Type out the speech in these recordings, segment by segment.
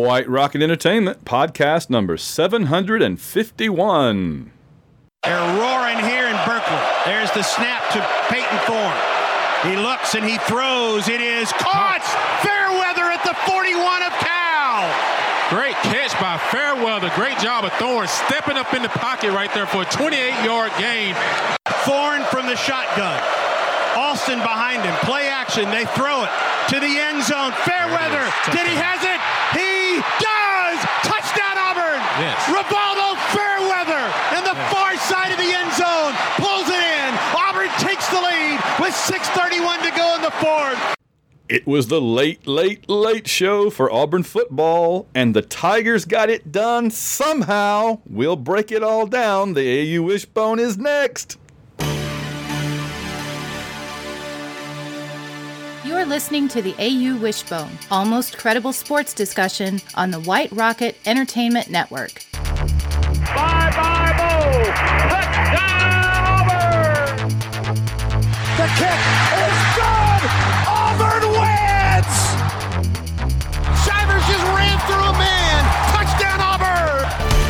White Rocket Entertainment, podcast number 751. They're roaring here in Berkeley. There's the snap to Peyton Thorne. He looks and he throws. It is caught. Fairweather at the 41 of Cal. Great catch by Fairweather. Great job of Thorne stepping up in the pocket right there for a 28-yard gain. Thorne from the shotgun. Alston behind him. Play action. They throw it to the end zone. Fairweather. Did he has it? He does. Touchdown Auburn. Yes. Rivaldo Fairweather in the far side of the end zone. Pulls it in. Auburn takes the lead with 6:31 to go in the fourth. It was the late show for Auburn football, and the Tigers got it done somehow. We'll break it all down. The AU Wishbone is next. You are listening to the AU Wishbone, almost credible sports discussion on the White Rocket Entertainment Network. Bye-bye, Bo! Touchdown, Auburn! The kick is good! Auburn wins! Shivers just ran through a man. Touchdown Auburn!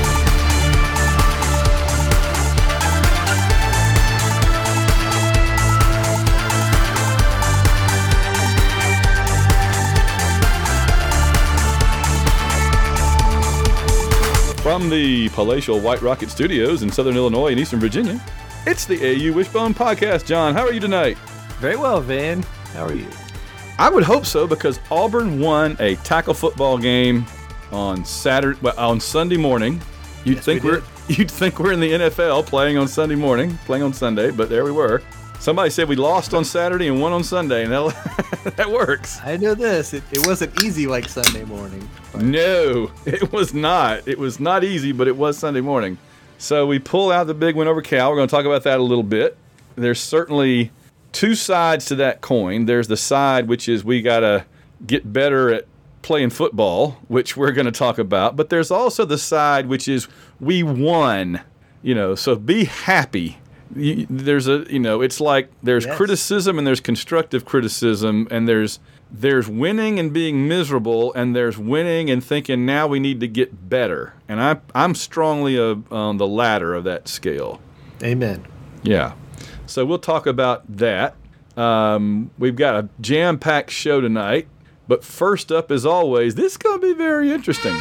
From the palatial White Rocket Studios in Southern Illinois and Eastern Virginia, it's the AU Wishbone Podcast. John, how are you tonight? Very well, Van. How are you? I would hope so, because Auburn won a tackle football game on Sunday morning. You'd think we're in the NFL playing on Sunday morning, playing on Sunday, but there we were. Somebody said we lost on Saturday and won on Sunday, and that works. I know this. It wasn't easy like Sunday morning. But. No, it was not. It was not easy, but it was Sunday morning. So we pull out the big win over Cal. We're going to talk about that a little bit. There's certainly two sides to that coin. There's the side which is we got to get better at playing football, which we're going to talk about. But there's also the side which is we won, so be happy. It's like there's criticism and there's constructive criticism, and there's winning and being miserable, and there's winning and thinking now we need to get better. And I'm strongly on the latter of that scale. Amen. Yeah. So we'll talk about that. We've got a jam-packed show tonight, but first up, as always, this is going to be very interesting.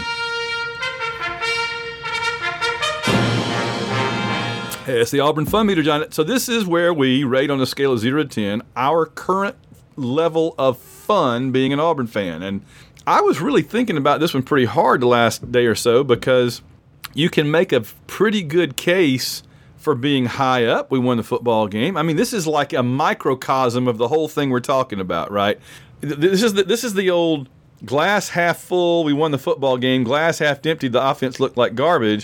It's the Auburn Fun Meter, John. So this is where we rate on a scale of 0 to 10 our current level of fun being an Auburn fan. And I was really thinking about this one pretty hard the last day or so, because you can make a pretty good case for being high up. We won the football game. I mean, this is like a microcosm of the whole thing we're talking about, right? This is the old glass half full, we won the football game, glass half empty, the offense looked like garbage.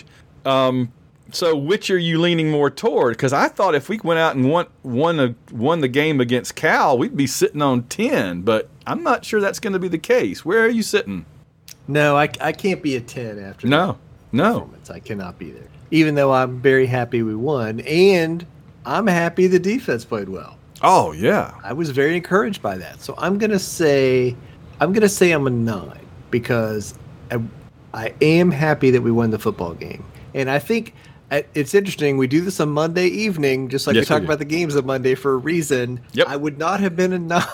So which are you leaning more toward? Because I thought if we went out and won the game against Cal, we'd be sitting on 10. But I'm not sure that's going to be the case. Where are you sitting? No, I can't be a 10 after that performance. I cannot be there. Even though I'm very happy we won, and I'm happy the defense played well. Oh, yeah. I was very encouraged by that. So I'm going to say I'm a 9, because I am happy that we won the football game. And I think it's interesting. We do this on Monday evening, just like we talk about the games on Monday for a reason. Yep. I would not have been a 9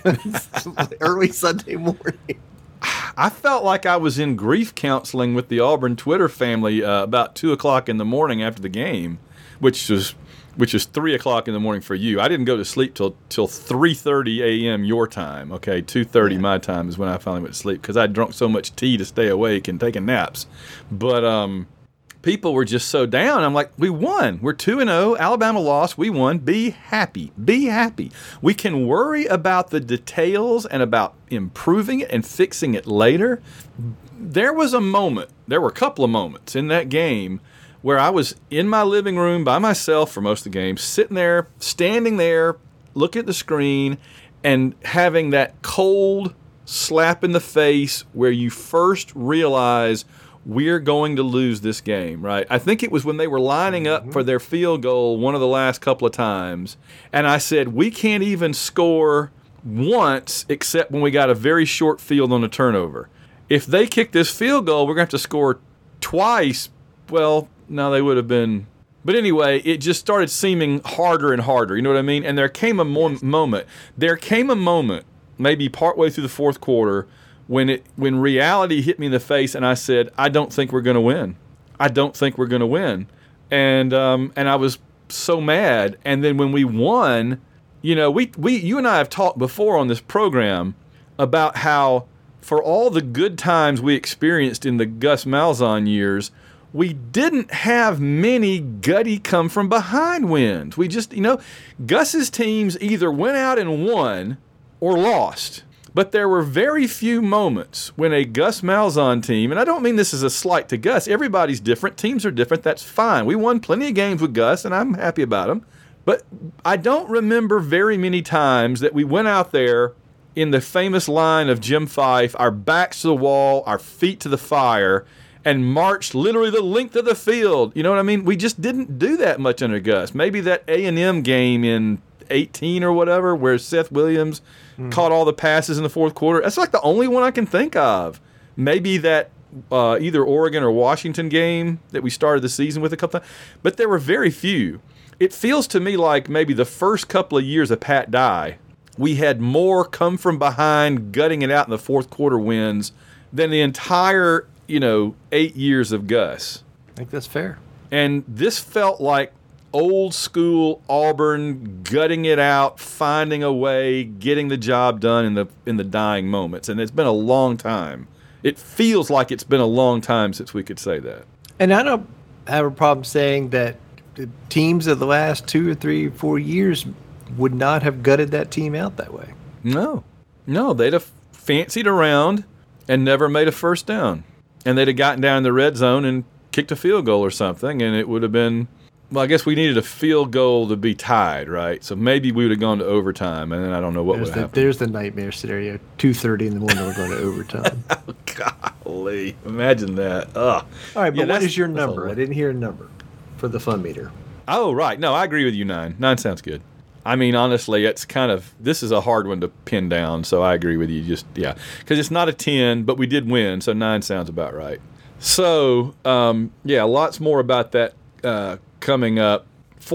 early Sunday morning. I felt like I was in grief counseling with the Auburn Twitter family about 2 o'clock in the morning after the game, which is 3 o'clock in the morning for you. I didn't go to sleep till 3:30 a.m. your time. Okay, 2:30 my time is when I finally went to sleep, because I drunk so much tea to stay awake and taking naps. But people were just so down. I'm like, we won. We're 2-0. Alabama lost. We won. Be happy. Be happy. We can worry about the details and about improving it and fixing it later. There were a couple of moments in that game where I was in my living room by myself for most of the game, standing there, looking at the screen, and having that cold slap in the face where you first realize we're going to lose this game, right? I think it was when they were lining up for their field goal one of the last couple of times, and I said, we can't even score once except when we got a very short field on a turnover. if they kick this field goal, we're going to have to score twice. Well, no, they would have been. But anyway, it just started seeming harder and harder. You know what I mean? And there came a moment. There came a moment, maybe partway through the fourth quarter, when reality hit me in the face, and I said, I don't think we're going to win. I don't think we're going to win. And I was so mad. And then when we won, you know, you and I have talked before on this program about how for all the good times we experienced in the Gus Malzahn years, we didn't have many gutty come from behind wins. We just, you know, Gus's teams either went out and won or lost. But there were very few moments when a Gus Malzahn team, and I don't mean this as a slight to Gus, everybody's different, teams are different, that's fine. We won plenty of games with Gus, and I'm happy about them. But I don't remember very many times that we went out there in the famous line of Jim Fife, our backs to the wall, our feet to the fire, and marched literally the length of the field. You know what I mean? We just didn't do that much under Gus. Maybe that A&M game in 18 or whatever where Seth Williams caught all the passes in the fourth quarter. That's like the only one I can think of. Maybe that either Oregon or Washington game that we started the season with a couple times. But there were very few. It feels to me like maybe the first couple of years of Pat Dye, we had more come from behind, gutting it out in the fourth quarter wins than the entire, 8 years of Gus. I think that's fair. And this felt like old school Auburn gutting it out, finding a way, getting the job done in the dying moments. And it's been a long time. It feels like it's been a long time since we could say that. And I don't have a problem saying that the teams of the last 2 or 3 or 4 years would not have gutted that team out that way. No, they'd have fancied around and never made a first down. And they'd have gotten down in the red zone and kicked a field goal or something, and it would have been, well, I guess we needed a field goal to be tied, right? So maybe we would have gone to overtime, and then I don't know what would happen. There's the nightmare scenario. 2:30 in the morning, we're going to overtime. Oh, golly. Imagine that. Ugh. All right, but what is your number? I didn't hear a number for the fun meter. Oh, right. No, I agree with you, 9. 9 sounds good. I mean, honestly, this is a hard one to pin down, so I agree with you. Because it's not a 10, but we did win, so 9 sounds about right. So, lots more about that coming up.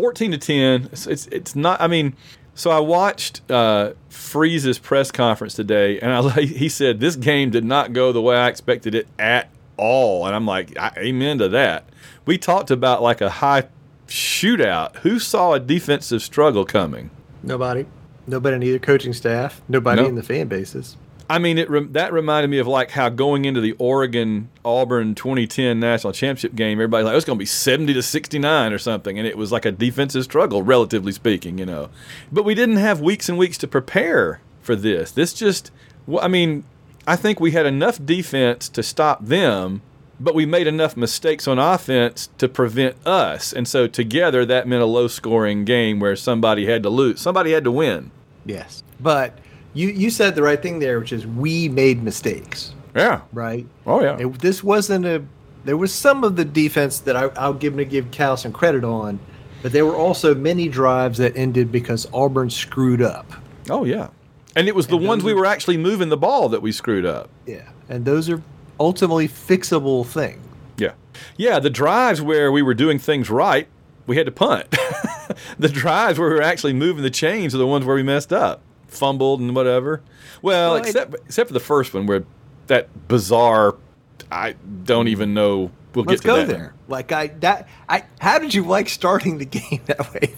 14-10, it's not, I mean, so I watched Freeze's press conference today, and he said, this game did not go the way I expected it at all, and I'm like, amen to that. We talked about like a high shootout. Who saw a defensive struggle coming? Nobody in either coaching staff. Nobody in the fan bases. I mean, that reminded me of like how going into the Oregon-Auburn 2010 national championship game, everybody's like, it's going to be 70-69 or something, and it was like a defensive struggle, relatively speaking, But we didn't have weeks and weeks to prepare for this. I think we had enough defense to stop them, but we made enough mistakes on offense to prevent us. And so together that meant a low-scoring game where somebody had to lose. Somebody had to win. Yes. But you said the right thing there, which is we made mistakes. Yeah. Right? Oh, yeah. This wasn't there was some of the defense that I'll give Cal some credit on, but there were also many drives that ended because Auburn screwed up. Oh, yeah. And it was the ones we were actually moving the ball that we screwed up. Yeah. And those are ultimately fixable thing. Yeah. Yeah, the drives where we were doing things right, we had to punt. The drives where we were actually moving the chains are the ones where we messed up. Fumbled and whatever. Well, except for the first one where that bizarre, I don't even know. Let's go there. Like how did you like starting the game that way,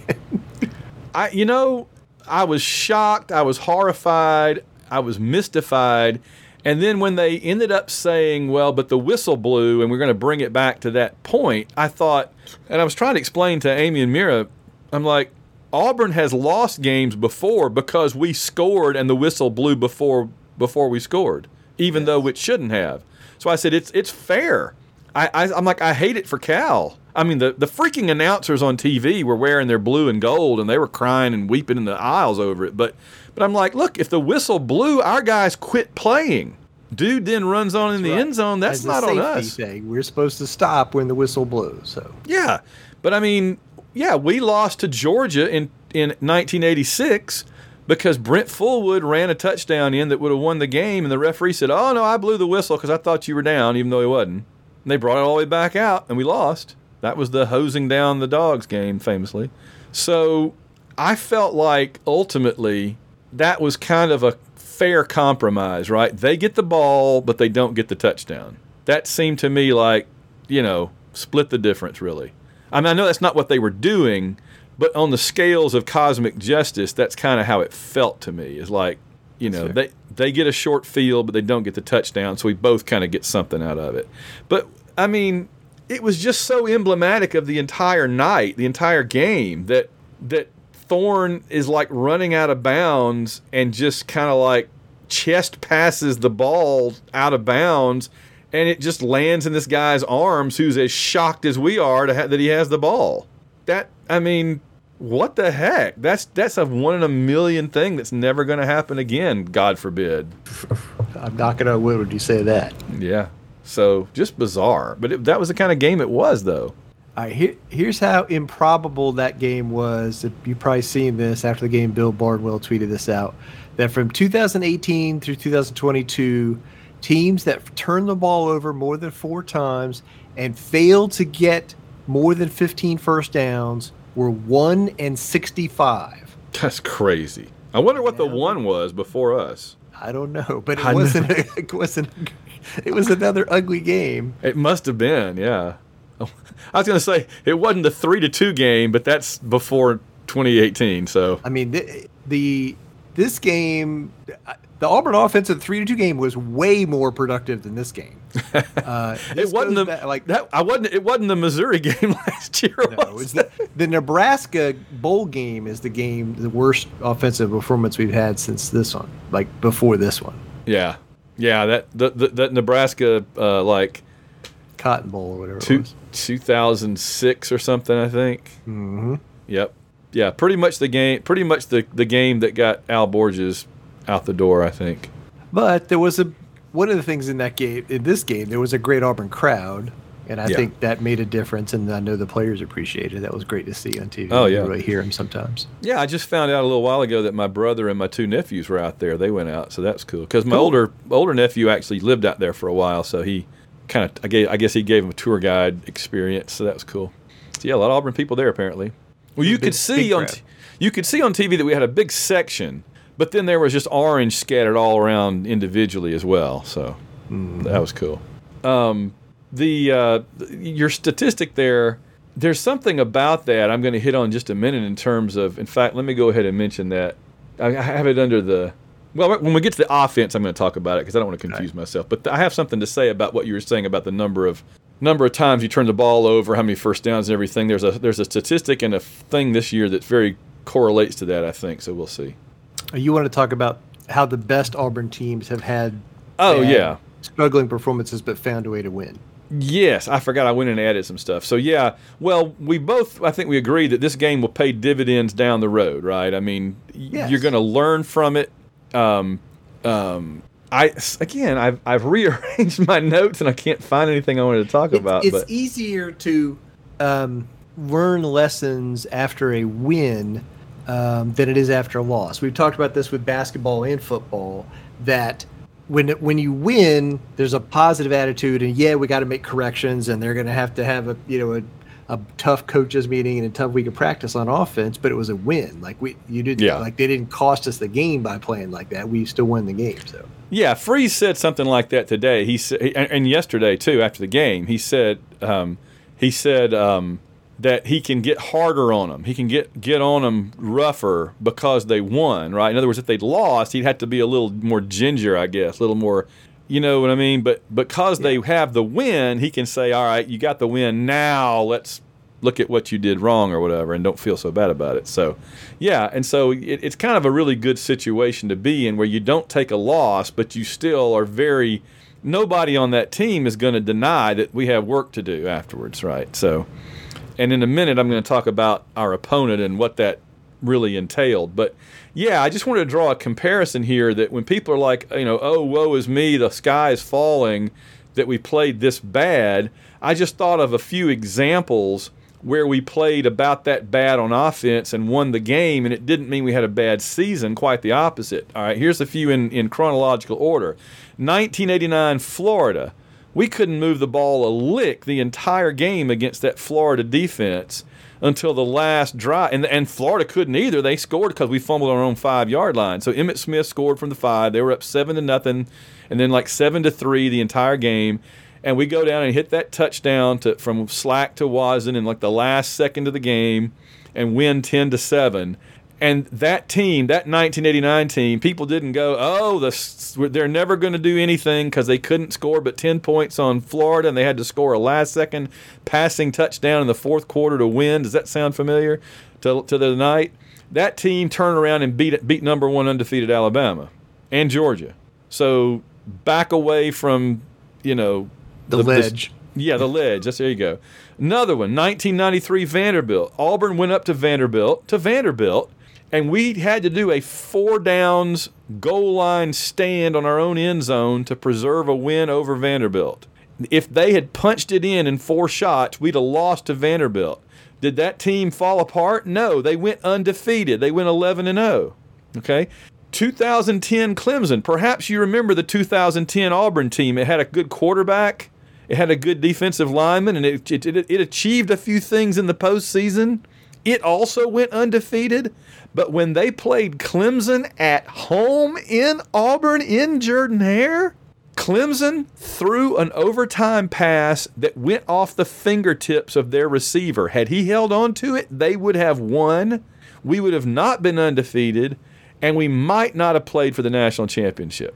Van? I was shocked, I was horrified, I was mystified. And then when they ended up saying, well, but the whistle blew and we're going to bring it back to that point, I thought, and I was trying to explain to Amy and Mira, I'm like, Auburn has lost games before because we scored and the whistle blew before we scored, even though it shouldn't have. So I said, it's fair. I'm like, I hate it for Cal. I mean, the freaking announcers on TV were wearing their blue and gold and they were crying and weeping in the aisles over it. But I'm like, look, if the whistle blew, our guys quit playing. Dude then runs on in the end zone. That's not on us. Thing. We're supposed to stop when the whistle blows. So yeah, but I mean, yeah, we lost to Georgia in 1986 because Brent Fullwood ran a touchdown in that would have won the game, and the referee said, "Oh no, I blew the whistle because I thought you were down," even though he wasn't. And they brought it all the way back out, and we lost. That was the hosing down the dogs game, famously. So I felt like ultimately that was kind of a fair compromise, right? They get the ball, but they don't get the touchdown. That seemed to me like, split the difference, really. I mean, I know that's not what they were doing, but on the scales of cosmic justice, that's kind of how it felt to me. Is like, sure. they get a short field, but they don't get the touchdown, so we both kind of get something out of it. But, I mean, it was just so emblematic of the entire night, the entire game, that Thorne is like running out of bounds and just kind of like chest passes the ball out of bounds, and it just lands in this guy's arms who's as shocked as we are that he has the ball. What the heck? That's a 1 in a million thing that's never going to happen again, God forbid. I'm knocking on wood when you say that. Yeah. So just bizarre. But that was the kind of game it was, though. All right, here's how improbable that game was. You've probably seen this after the game. Bill Barnwell tweeted this out, that from 2018 through 2022, teams that turned the ball over more than 4 times and failed to get more than 15 first downs were 1-65. That's crazy. I wonder what the one was before us. I don't know, but it wasn't. It was another ugly game. It must have been, yeah. I was going to say it wasn't the 3-2 game, but that's before 2018. So I mean, this game, the Auburn offense in the 3-2 game was way more productive than this game. It wasn't It wasn't the Missouri game last year. No, it was the Nebraska bowl game is the worst offensive performance we've had since this one, like before this one. Yeah. That Nebraska Cotton Bowl or whatever it was. 2006 or something, I think. Mm-hmm. Yep. Yeah, pretty much the game that got Al Borges out the door, I think. But there was one of the things in this game, there was a great Auburn crowd, and I think that made a difference, and I know the players appreciated it. That was great to see on TV. Oh, yeah. You really hear them sometimes. Yeah, I just found out a little while ago that my brother and my 2 nephews were out there. They went out, so that's cool. Because my older nephew actually lived out there for a while, so he I guess he gave him a tour guide experience, so that was cool. So yeah, a lot of Auburn people there apparently. Well, you could see on TV that we had a big section, but then there was just orange scattered all around individually as well. So that was cool. Your statistic there's something about that I'm going to hit on just a minute in terms of. In fact, let me go ahead and mention that. I have it under the. Well, when we get to the offense, I'm going to talk about it because I don't want to confuse myself. But I have something to say about what you were saying about the number of times you turn the ball over, how many first downs and everything. There's a statistic and a thing this year that very correlates to that, I think. So we'll see. You want to talk about how the best Auburn teams have had struggling performances but found a way to win. Yes, I forgot I went and added some stuff. So, yeah, well, I think we agree that this game will pay dividends down the road, right? I mean, You're going to learn from it. I've rearranged my notes and I can't find anything I wanted to talk about. It's easier to learn lessons after a win than it is after a loss. We've talked about this with basketball and football, that when you win, there's a positive attitude, and we got to make corrections, and they're going to have a tough coaches meeting and a tough week of practice on offense, but it was a win. Like they didn't cost us the game by playing like that. We still won the game. So yeah, Freeze said something like that today. He said, and yesterday too after the game, he said that he can get harder on them. He can get on them rougher because they won, right? In other words, if they'd lost, he'd have to be a little more ginger, I guess, a little more. You know what I mean? But because they have the win, he can say, all right, you got the win. Now let's look at what you did wrong or whatever and don't feel so bad about it. So, yeah, and so it's kind of a really good situation to be in where you don't take a loss, but you still are nobody on that team is going to deny that we have work to do afterwards, right? So, and in a minute I'm going to talk about our opponent and what that really entailed. But yeah, I just wanted to draw a comparison here that when people are like, oh, woe is me, the sky is falling, that we played this bad, I just thought of a few examples where we played about that bad on offense and won the game, and it didn't mean we had a bad season. Quite the opposite. All right, here's a few in chronological order. 1989 Florida. We couldn't move the ball a lick the entire game against that Florida defense until the last drive. And Florida couldn't either. They scored because we fumbled on our own 5-yard line. So Emmitt Smith scored from the 5. They were up 7-0, and then like 7-3 the entire game. And we go down and hit that touchdown from Slack to Wazen in like the last second of the game and win 10-7. And that team, that 1989 team, people didn't go, they're never going to do anything because they couldn't score but 10 points on Florida and they had to score a last-second passing touchdown in the fourth quarter to win. Does that sound familiar to the night? That team turned around and beat number 1 undefeated Alabama and Georgia. So back away from, the ledge. The ledge. There you go. Another one, 1993 Vanderbilt. Auburn went up to Vanderbilt, and we had to do a 4 downs goal line stand on our own end zone to preserve a win over Vanderbilt. If they had punched it in 4 shots, we'd have lost to Vanderbilt. Did that team fall apart? No, they went undefeated. They went 11-0. Okay? 2010 Clemson. Perhaps you remember the 2010 Auburn team. It had a good quarterback. It had a good defensive lineman, and it achieved a few things in the postseason. It also went undefeated. But when they played Clemson at home in Auburn in Jordan-Hare, Clemson threw an overtime pass that went off the fingertips of their receiver. Had he held on to it, they would have won. We would have not been undefeated, and we might not have played for the national championship.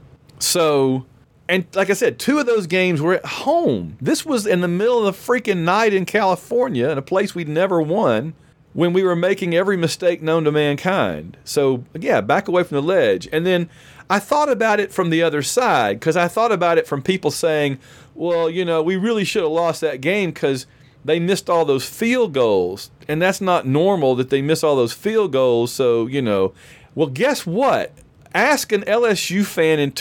So, and like I said, 2 of those games were at home. This was in the middle of the freaking night in California, in a place we'd never won, when we were making every mistake known to mankind. So, yeah, back away from the ledge. And then I thought about it from the other side, because I thought about it from people saying, well, we really should have lost that game because they missed all those field goals. And that's not normal that they miss all those field goals. So, well, guess what? Ask an LSU fan in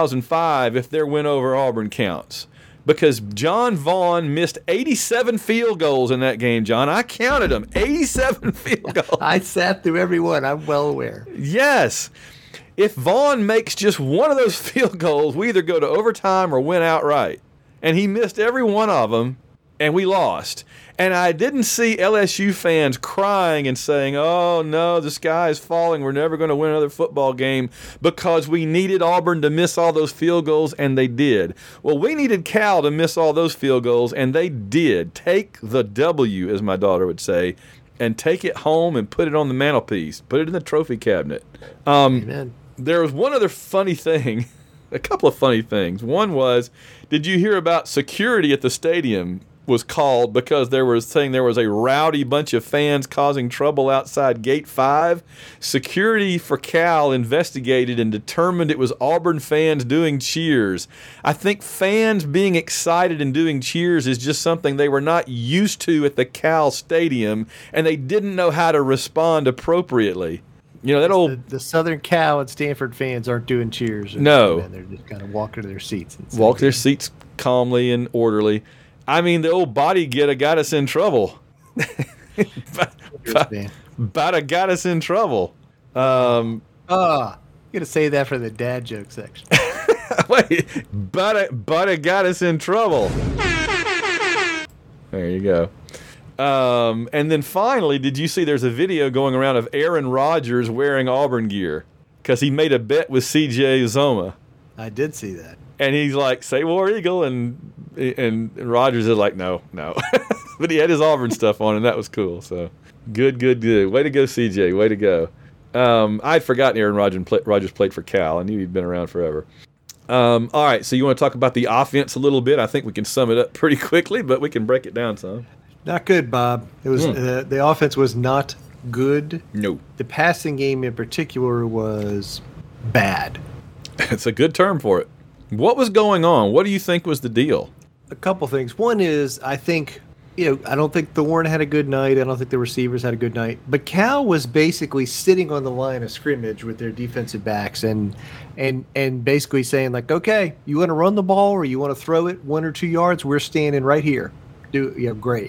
2005 if their win over Auburn counts. Because John Vaughn missed 87 field goals in that game, John. I counted them. 87 field goals. I sat through every one. I'm well aware. Yes. If Vaughn makes just one of those field goals, we either go to overtime or win outright. And he missed every one of them, and we lost. And I didn't see LSU fans crying and saying, oh, no, the sky is falling. We're never going to win another football game because we needed Auburn to miss all those field goals, and they did. Well, we needed Cal to miss all those field goals, and they did. Take the W, as my daughter would say, and take it home and put it on the mantelpiece. Put it in the trophy cabinet. Amen. There was one other funny thing, a couple of funny things. One was, did you hear about security at the stadium was called because there was a rowdy bunch of fans causing trouble outside Gate 5. Security for Cal investigated and determined it was Auburn fans doing cheers. I think fans being excited and doing cheers is just something they were not used to at the Cal Stadium, and they didn't know how to respond appropriately. That old the Southern Cal and Stanford fans aren't doing cheers. No, they're just kind of walking to their seats. Walk to their seats calmly and orderly. I mean, the old body getter got us in trouble. Bada got us in trouble. You gotta say that for the dad joke section. Wait, Bada got us in trouble. There you go. And then finally, did you see there's a video going around of Aaron Rodgers wearing Auburn gear because he made a bet with C.J. Uzomah. I did see that. And he's like, say War Eagle, and Rodgers is like, no. But he had his Auburn stuff on, and that was cool. So good. Way to go, CJ. Way to go. I'd forgotten Aaron Rodgers played for Cal. I knew he'd been around forever. All right, so you want to talk about the offense a little bit? I think we can sum it up pretty quickly, but we can break it down some. Not good, Bob. It was the offense was not good. No. The passing game in particular was bad. It's a good term for it. What was going on? What do you think was the deal? A couple things. One is, I think, I don't think Thorne had a good night. I don't think the receivers had a good night. But Cal was basically sitting on the line of scrimmage with their defensive backs and basically saying, like, okay, you want to run the ball or you want to throw it 1 or 2 yards? We're standing right here. Great.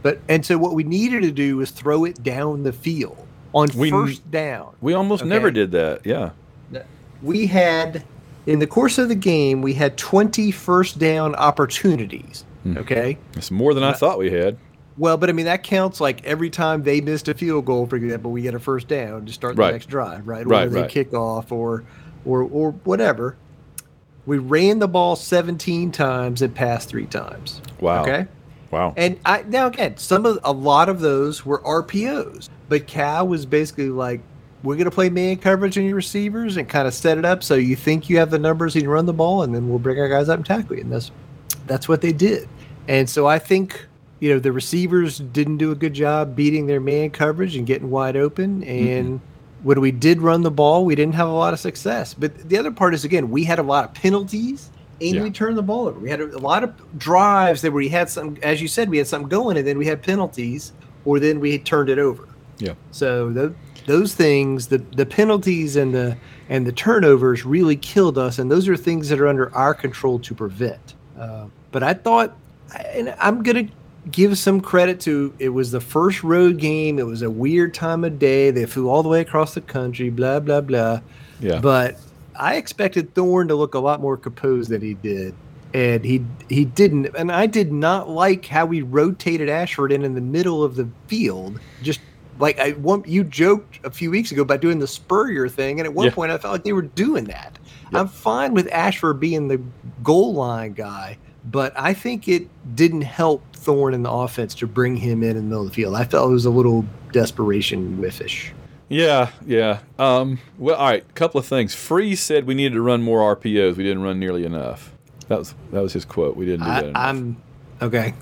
And so what we needed to do was throw it down the field on first down. We almost never did that. Yeah. We had, in the course of the game, we had 20 first down opportunities. Okay. It's more than I thought we had. Well, but I mean, that counts like every time they missed a field goal, for example, we get a first down to start the next drive, right? Or they kick off or whatever. We ran the ball 17 times and passed 3 times. Wow. Okay. Wow. And now again, a lot of those were RPOs, but Cal was basically like, we're going to play man coverage in your receivers and kind of set it up so you think you have the numbers and you run the ball, and then we'll bring our guys up and tackle you. And that's what they did. And so I think, the receivers didn't do a good job beating their man coverage and getting wide open. And when we did run the ball, we didn't have a lot of success. But the other part is, again, we had a lot of penalties. And we turned the ball over. We had a lot of drives that we had some, as you said, we had something going, and then we had penalties, or then we turned it over. Yeah. So those things, the penalties and the turnovers really killed us, and those are things that are under our control to prevent. But I thought, and I'm going to give some credit to, it was the first road game. It was a weird time of day. They flew all the way across the country, blah, blah, blah. Yeah. But I expected Thorne to look a lot more composed than he did, and he didn't. And I did not like how we rotated Ashford in the middle of the field. Just like you joked a few weeks ago about doing the Spurrier thing, and at one point I felt like they were doing that. Yep. I'm fine with Ashford being the goal line guy, but I think it didn't help Thorne in the offense to bring him in the middle of the field. I felt it was a little desperation whiffish. Yeah. Well, all right. A couple of things. Freeze said we needed to run more RPOs. We didn't run nearly enough. That was his quote. We didn't do that enough. Okay.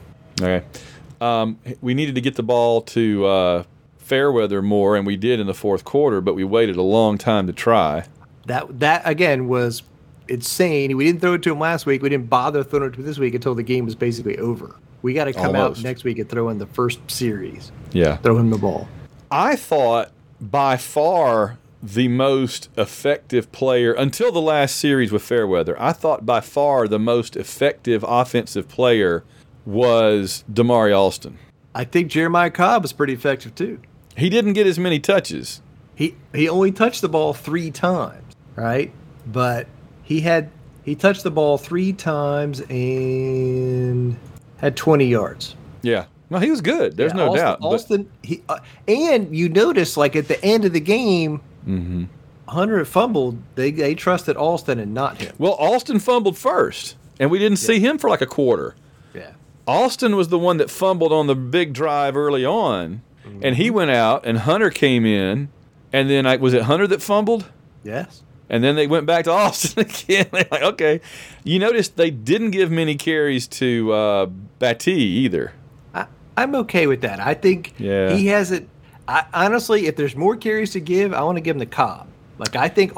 We needed to get the ball to Fairweather more, and we did in the fourth quarter, but we waited a long time to try. That again was insane. We didn't throw it to him last week. We didn't bother throwing it to him this week until the game was basically over. We got to come out next week and throw in the first series. Yeah. Throw him the ball. I thought by far the most effective player, until the last series with Fairweather, I thought by far the most effective offensive player was Damari Alston. I think Jeremiah Cobb was pretty effective too. He didn't get as many touches. He only touched the ball 3 times, right? But he touched the ball 3 times and had 20 yards. Yeah. No, he was good. There's no doubt. Alston, and you notice, like at the end of the game, Hunter had fumbled. They trusted Alston and not him. Well, Alston fumbled first, and we didn't see him for like a quarter. Yeah. Alston was the one that fumbled on the big drive early on, and he went out, and Hunter came in, and then was it Hunter that fumbled? Yes. And then they went back to Alston again. They're like, okay. You notice they didn't give many carries to Battie either. I'm okay with that. I think he has it. Honestly, if there's more carries to give, I want to give him the Cobb. Like, I think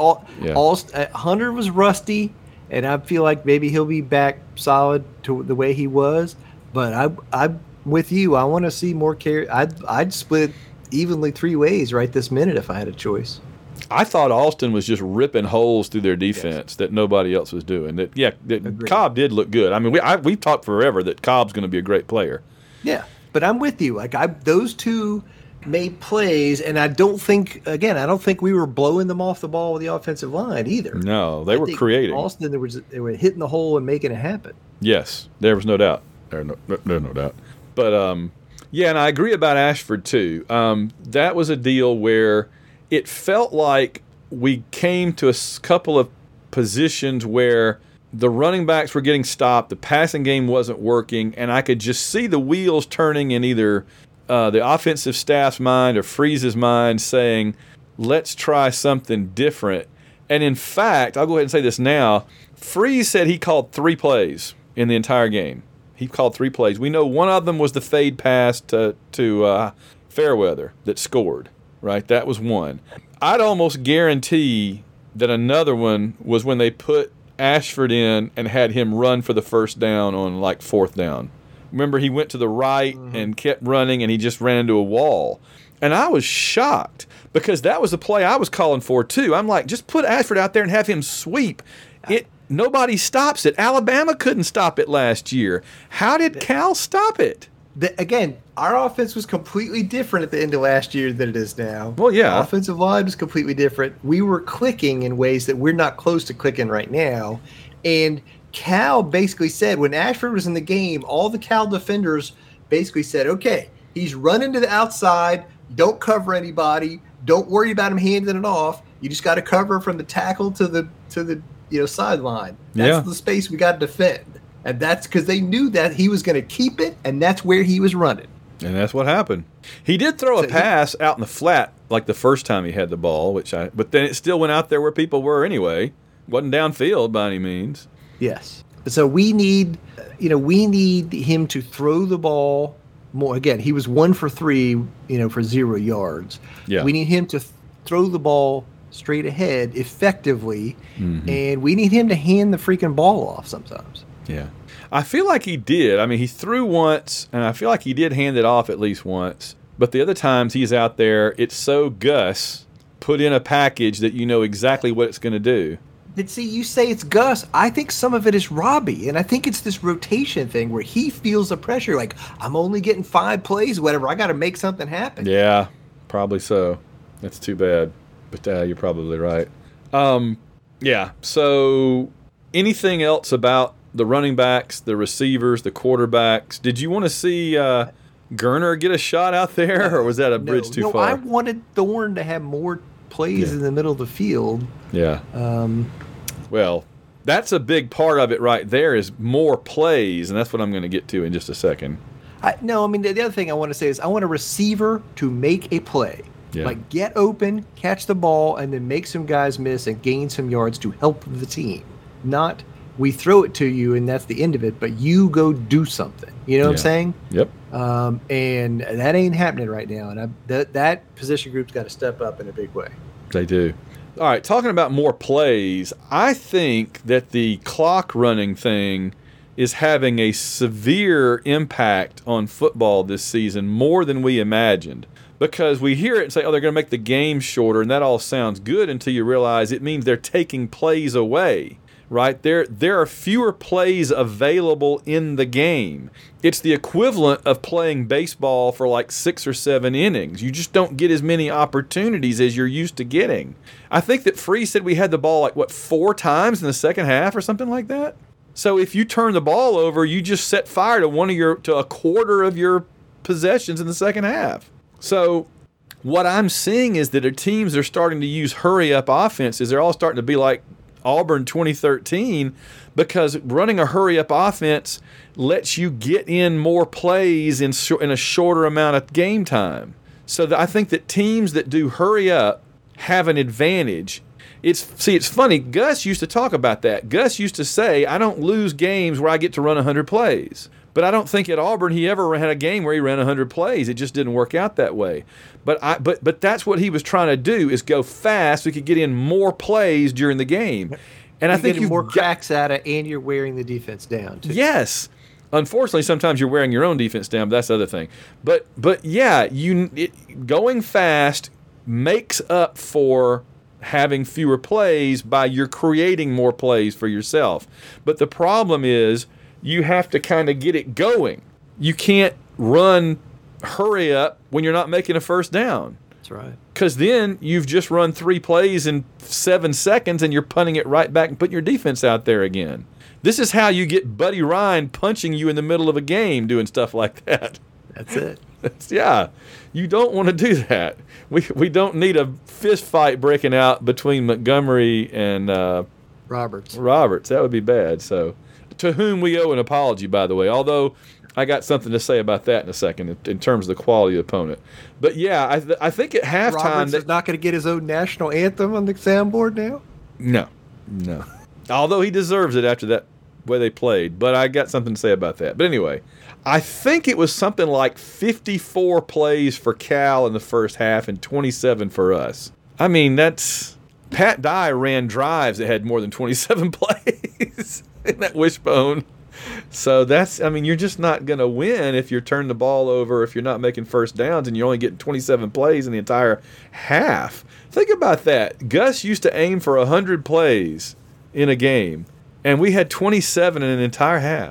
Hunter was rusty, and I feel like maybe he'll be back solid to the way he was. But I'm with you. I want to see more carries. I'd split it evenly 3 ways right this minute if I had a choice. I thought Alston was just ripping holes through their defense that nobody else was doing. Cobb did look good. I mean, we've talked forever that Cobb's going to be a great player. Yeah, but I'm with you. Like those two made plays, and I don't think we were blowing them off the ball with the offensive line either. No, they were creating. Alston, they were hitting the hole and making it happen. Yes, there was no doubt. There's no doubt. But and I agree about Ashford too. That was a deal where it felt like we came to a couple of positions where the running backs were getting stopped, the passing game wasn't working, and I could just see the wheels turning in either the offensive staff's mind or Freeze's mind saying, let's try something different. And in fact, I'll go ahead and say this now, Freeze said he called 3 plays in the entire game. He called 3 plays. We know one of them was the fade pass to Fairweather that scored, right? That was one. I'd almost guarantee that another one was when they put Ashford in and had him run for the first down on like 4th down. Remember, he went to the right and kept running, and he just ran into a wall. And I was shocked because that was the play I was calling for too. I'm like, just put Ashford out there and have him sweep. Nobody stops it. Alabama couldn't stop it last year. How did Cal stop it? again, our offense was completely different at the end of last year than it is now. Well, yeah. The offensive line was completely different. We were clicking in ways that we're not close to clicking right now. And Cal basically said, when Ashford was in the game, all the Cal defenders basically said, okay, he's running to the outside. Don't cover anybody. Don't worry about him handing it off. You just got to cover from the tackle to the sideline. That's the space we got to defend. And that's because they knew that he was going to keep it, and that's where he was running. And that's what happened. He did throw a pass out in the flat like the first time he had the ball, but then it still went out there where people were anyway. Wasn't downfield by any means. Yes. So we need him to throw the ball more. Again, he was 1 for 3, for 0 yards. Yeah. We need him to throw the ball straight ahead effectively, and we need him to hand the freaking ball off sometimes. Yeah. I feel like he did. I mean, he threw once, and I feel like he did hand it off at least once. But the other times he's out there, it's so Gus put in a package that you know exactly what it's going to do. But see, you say it's Gus. I think some of it is Robbie, and I think it's this rotation thing where he feels the pressure. Like, I'm only getting 5 plays, whatever. I got to make something happen. Yeah, probably so. That's too bad. But you're probably right. Yeah, so anything else about the running backs, the receivers, the quarterbacks? Did you want to see Gerner get a shot out there, or was that a bridge too far? I wanted Thorne to have more plays in the middle of the field. Yeah. Well, that's a big part of it right there is more plays, and that's what I'm going to get to in just a second. The other thing I want to say is I want a receiver to make a play. Yeah. Like, get open, catch the ball, and then make some guys miss and gain some yards to help the team. Not we throw it to you and that's the end of it, but you go do something. You know what I'm saying? Yep. And that ain't happening right now. And that position group's got to step up in a big way. They do. All right, talking about more plays, I think that the clock running thing is having a severe impact on football this season, more than we imagined. Because we hear it and say, oh, they're going to make the game shorter, and that all sounds good until you realize it means they're taking plays away, right? There are fewer plays available in the game. It's the equivalent of playing baseball for like 6 or 7 innings. You just don't get as many opportunities as you're used to getting. I think that Free said we had the ball 4 times in the second half or something like that. So if you turn the ball over, you just set fire to a quarter of your possessions in the second half. So what I'm seeing is that the teams are starting to use hurry-up offenses. They're all starting to be like Auburn 2013 because running a hurry-up offense lets you get in more plays in a shorter amount of game time. So I think that teams that do hurry-up have an advantage. It's funny. Gus used to talk about that. Gus used to say, I don't lose games where I get to run 100 plays. But I don't think at Auburn he ever had a game where he ran 100 plays. It just didn't work out that way. But that's what he was trying to do is go fast so he could get in more plays during the game. And I think you're getting more cracks at it, and you're wearing the defense down too. Yes. Unfortunately, sometimes you're wearing your own defense down, but that's the other thing. But yeah, going fast makes up for having fewer plays by you're creating more plays for yourself. But the problem is you have to kind of get it going. You can't run hurry up when you're not making a first down. That's right. Because then you've just run 3 plays in 7 seconds and you're punting it right back and putting your defense out there again. This is how you get Buddy Ryan punching you in the middle of a game doing stuff like that. That's it. Yeah. You don't want to do that. We don't need a fist fight breaking out between Montgomery and Roberts. That would be bad. So, to whom we owe an apology, by the way, although I got something to say about that in a second in terms of the quality of the opponent. But, yeah, I think at halftime... Roberts is not going to get his own national anthem on the soundboard now? No. Although he deserves it after that way they played. But I got something to say about that. But anyway, I think it was something like 54 plays for Cal in the first half and 27 for us. I mean, that's... Pat Dye ran drives that had more than 27 plays in that wishbone. So you're just not going to win if you're turning the ball over, if you're not making first downs and you're only getting 27 plays in the entire half. Think about that. Gus used to aim for 100 plays in a game, and we had 27 in an entire half.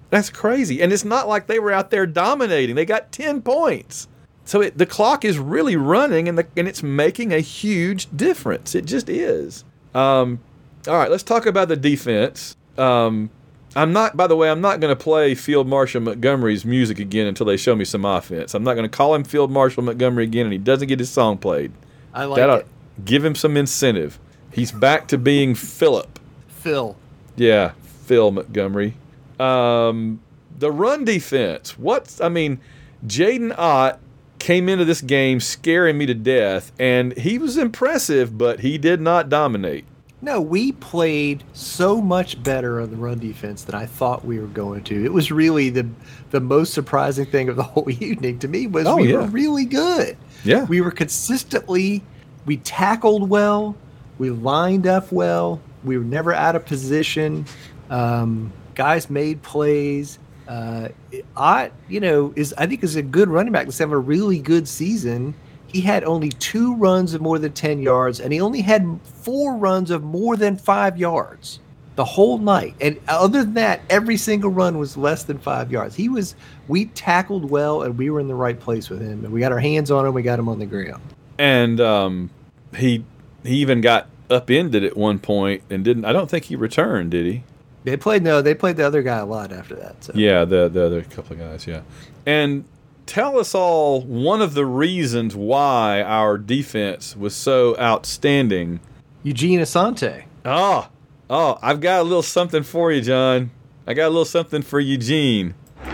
That's crazy. And it's not like they were out there dominating. They got 10 points. So the clock is really running, and it's making a huge difference. It just is. All right, let's talk about the defense. I'm not going to play Field Marshal Montgomery's music again until they show me some offense. I'm not going to call him Field Marshal Montgomery again, and he doesn't get his song played. I like it. Give him some incentive. He's back to being Philip. Phil. Yeah, Phil Montgomery. The run defense. Jaden Ott came into this game scaring me to death, and he was impressive, but he did not dominate. No, we played so much better on the run defense than I thought we were going to. It was really the most surprising thing of the whole evening to me was we were really good. Yeah. We were we tackled well, we lined up well, we were never out of position. Guys made plays. Ott, I think is a good running back. Let's have a really good season. He had only 2 runs of more than 10 yards, and he only had 4 runs of more than 5 yards the whole night. And other than that, every single run was less than 5 yards. We tackled well, and we were in the right place with him. And we got our hands on him. We got him on the ground. And he even got upended at one point and didn't. I don't think he returned, did he? They played the other guy a lot after that. So. Yeah, the other couple of guys, yeah. And tell us all one of the reasons why our defense was so outstanding. Eugene Asante. Oh, I've got a little something for you, John. I got a little something for Eugene.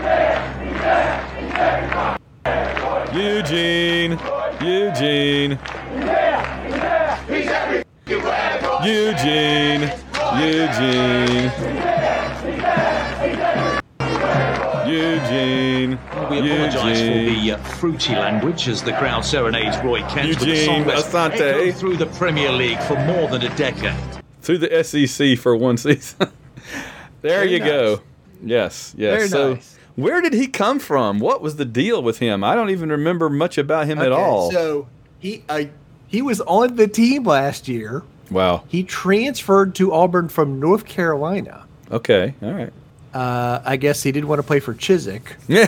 Eugene. Eugene. We apologise for the fruity language as the crowd serenades Roy Kent with a song that's echoed through the Premier League for more than a decade. Through the SEC for one season. There you go. Yes. Very nice. Where did he come from? What was the deal with him? I don't even remember much about him at all. So he was on the team last year. Wow. He transferred to Auburn from North Carolina. Okay. All right. I guess he didn't want to play for Chiswick. Yeah.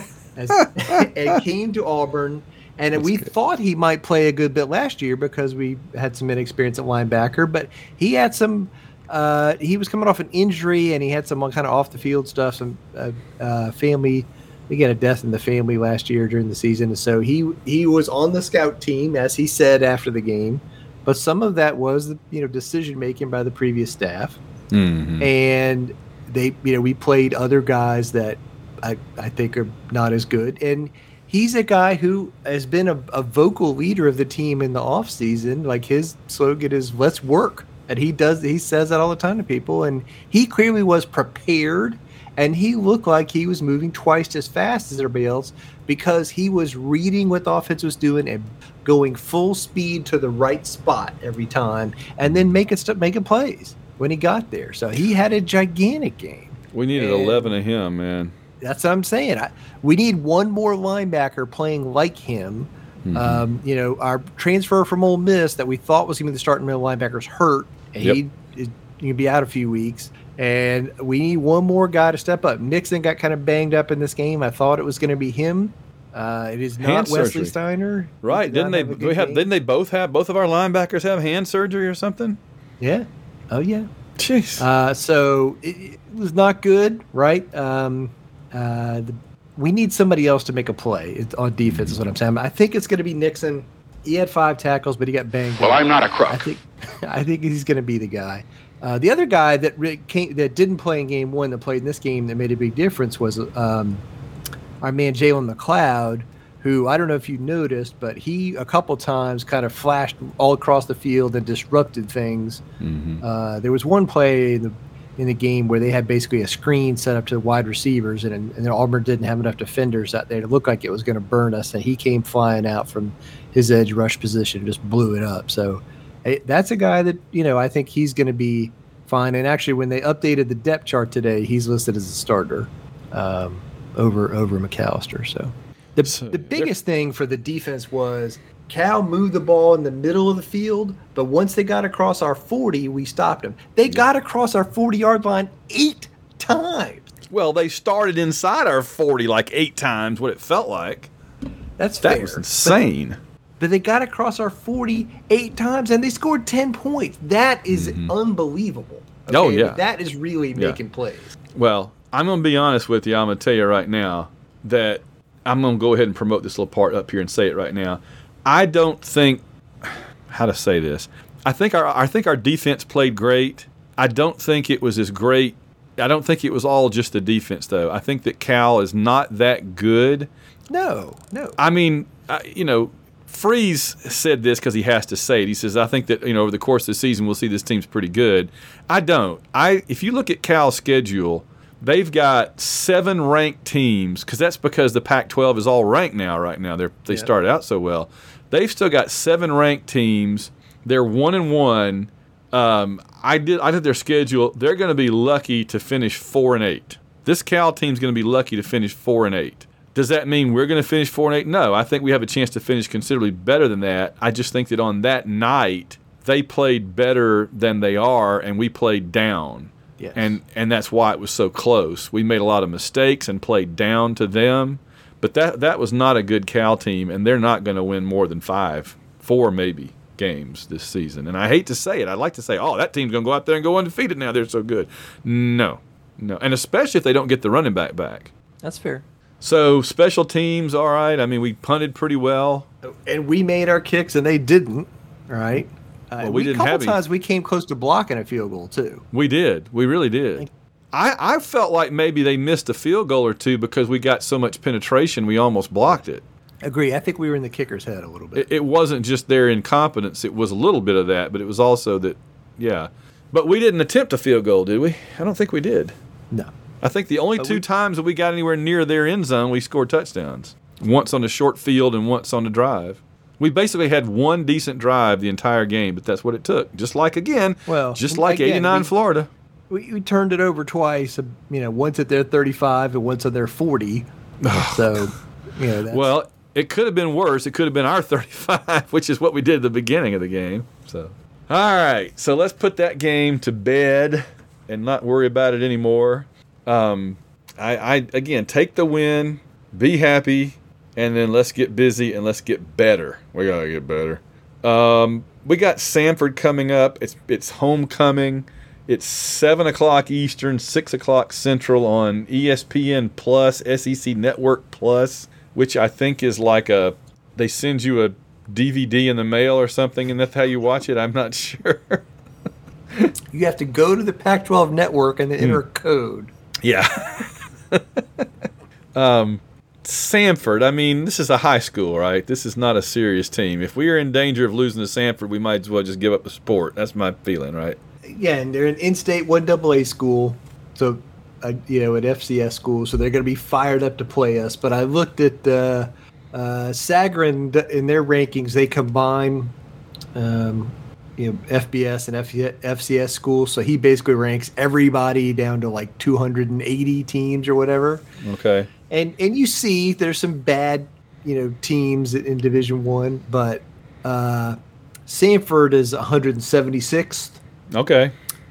And came to Auburn. And we thought he might play a good bit last year because we had some inexperience at linebacker. But he had some he was coming off an injury, and he had some kind of off-the-field stuff, some family. He got a death in the family last year during the season. And so he was on the scout team, as he said after the game. But some of that was decision-making by the previous staff. Mm-hmm. And we played other guys that I think are not as good. And he's a guy who has been a vocal leader of the team in the offseason. Like, his slogan is "Let's work." And he says that all the time to people. And he clearly was prepared, and he looked like he was moving twice as fast as everybody else because he was reading what the offense was doing and going full speed to the right spot every time, and then making plays when he got there. So he had a gigantic game. We needed 11 of him, man. That's what I'm saying. We need one more linebacker playing like him. Mm-hmm. Our transfer from Ole Miss that we thought was going to be the starting middle linebackers hurt, and he's going to be out a few weeks. And we need one more guy to step up. Nixon got kind of banged up in this game. I thought it was going to be him. It is not Wesley Steiner. Right? Didn't they both of our linebackers have hand surgery or something? Yeah. Oh yeah. Jeez. So it was not good, right? We need somebody else to make a play on defense, is what I'm saying. I think it's going to be Nixon. He had 5 tackles, but he got banged. Well, I'm not a crook. I think he's going to be the guy. The other guy that didn't play in game 1 that played in this game that made a big difference was our man Jalen McLeod, who I don't know if you noticed, but he a couple times kind of flashed all across the field and disrupted things. Mm-hmm. There was one play in the game where they had basically a screen set up to the wide receivers, and then Auburn didn't have enough defenders out there to look like it was going to burn us, and he came flying out from his edge rush position and just blew it up. So that's a guy that, I think he's going to be fine. And actually, when they updated the depth chart today, he's listed as a starter over McAllister. So the biggest thing for the defense was Cal moved the ball in the middle of the field, but once they got across our 40, we stopped them. They got across our 40-yard line 8 times. Well, they started inside our 40 like 8 times, what it felt like. That's fair. That was insane. But they got across our 40 8 times, and they scored 10 points. That is unbelievable. Okay? Oh, yeah. That is really making plays. Well, I'm going to be honest with you. I'm going to tell you right now that I'm going to go ahead and promote this little part up here and say it right now. I don't think – how to say this? I think our defense played great. I don't think it was as great. I don't think it was all just the defense, though. I think that Cal is not that good. No. I mean, Freeze said this because he has to say it. He says, I think that, over the course of the season, we'll see this team's pretty good. I don't. If you look at Cal's schedule, they've got 7 ranked teams, because the Pac-12 is all ranked now right now. They started out so well. They've still got 7 ranked teams. They're 1-1. I did their schedule. They're going to be lucky to finish 4-8. This Cal team's going to be lucky to finish 4-8. Does that mean we're going to finish 4-8? No, I think we have a chance to finish considerably better than that. I just think that on that night, they played better than they are, and we played down. Yes. And that's why it was so close. We made a lot of mistakes and played down to them, but that was not a good Cal team, and they're not going to win more than 4 maybe games this season. And I hate to say it. I'd like to say, that team's going to go out there and go undefeated now. They're so good. No. And especially if they don't get the running back. That's fair. So special teams, all right. I mean, we punted pretty well. And we made our kicks, and they didn't, right? Well, we didn't have have a couple times we came close to blocking a field goal, too. We did. We really did. I felt like maybe they missed a field goal or two because we got so much penetration we almost blocked it. Agree. I think we were in the kicker's head a little bit. It wasn't just their incompetence. It was a little bit of that, but it was also that, yeah. But we didn't attempt a field goal, did we? I don't think we did. No. I think the only 2 times that we got anywhere near their end zone, we scored touchdowns. Once on the short field and once on the drive. We basically had 1 decent drive the entire game, but that's what it took. Just like 89 Florida. We turned it over twice, once at their 35 and once at their 40. So, well, it could have been worse. It could have been our 35, which is what we did at the beginning of the game. So, all right. So let's put that game to bed and not worry about it anymore. I again, take the win, be happy, and then let's get busy and let's get better. We gotta get better. We got Samford coming up. It's homecoming. It's 7:00 Eastern, 6:00 Central on ESPN Plus, SEC Network Plus, which I think is like they send you a DVD in the mail or something, and that's how you watch it. I'm not sure. You have to go to the Pac-12 network and then enter a code. Yeah. Samford, I mean, this is a high school, right? This is not a serious team. If we are in danger of losing to Samford, we might as well just give up the sport. That's my feeling, right? Yeah, and they're an in-state 1AA school, so an FCS school, so they're going to be fired up to play us. But I looked at Sagarin in their rankings. They combine, FBS and FCS schools, so he basically ranks everybody down to like 280 teams or whatever. Okay. And you see there's some bad, teams in Division I, but Samford is 176th. Okay.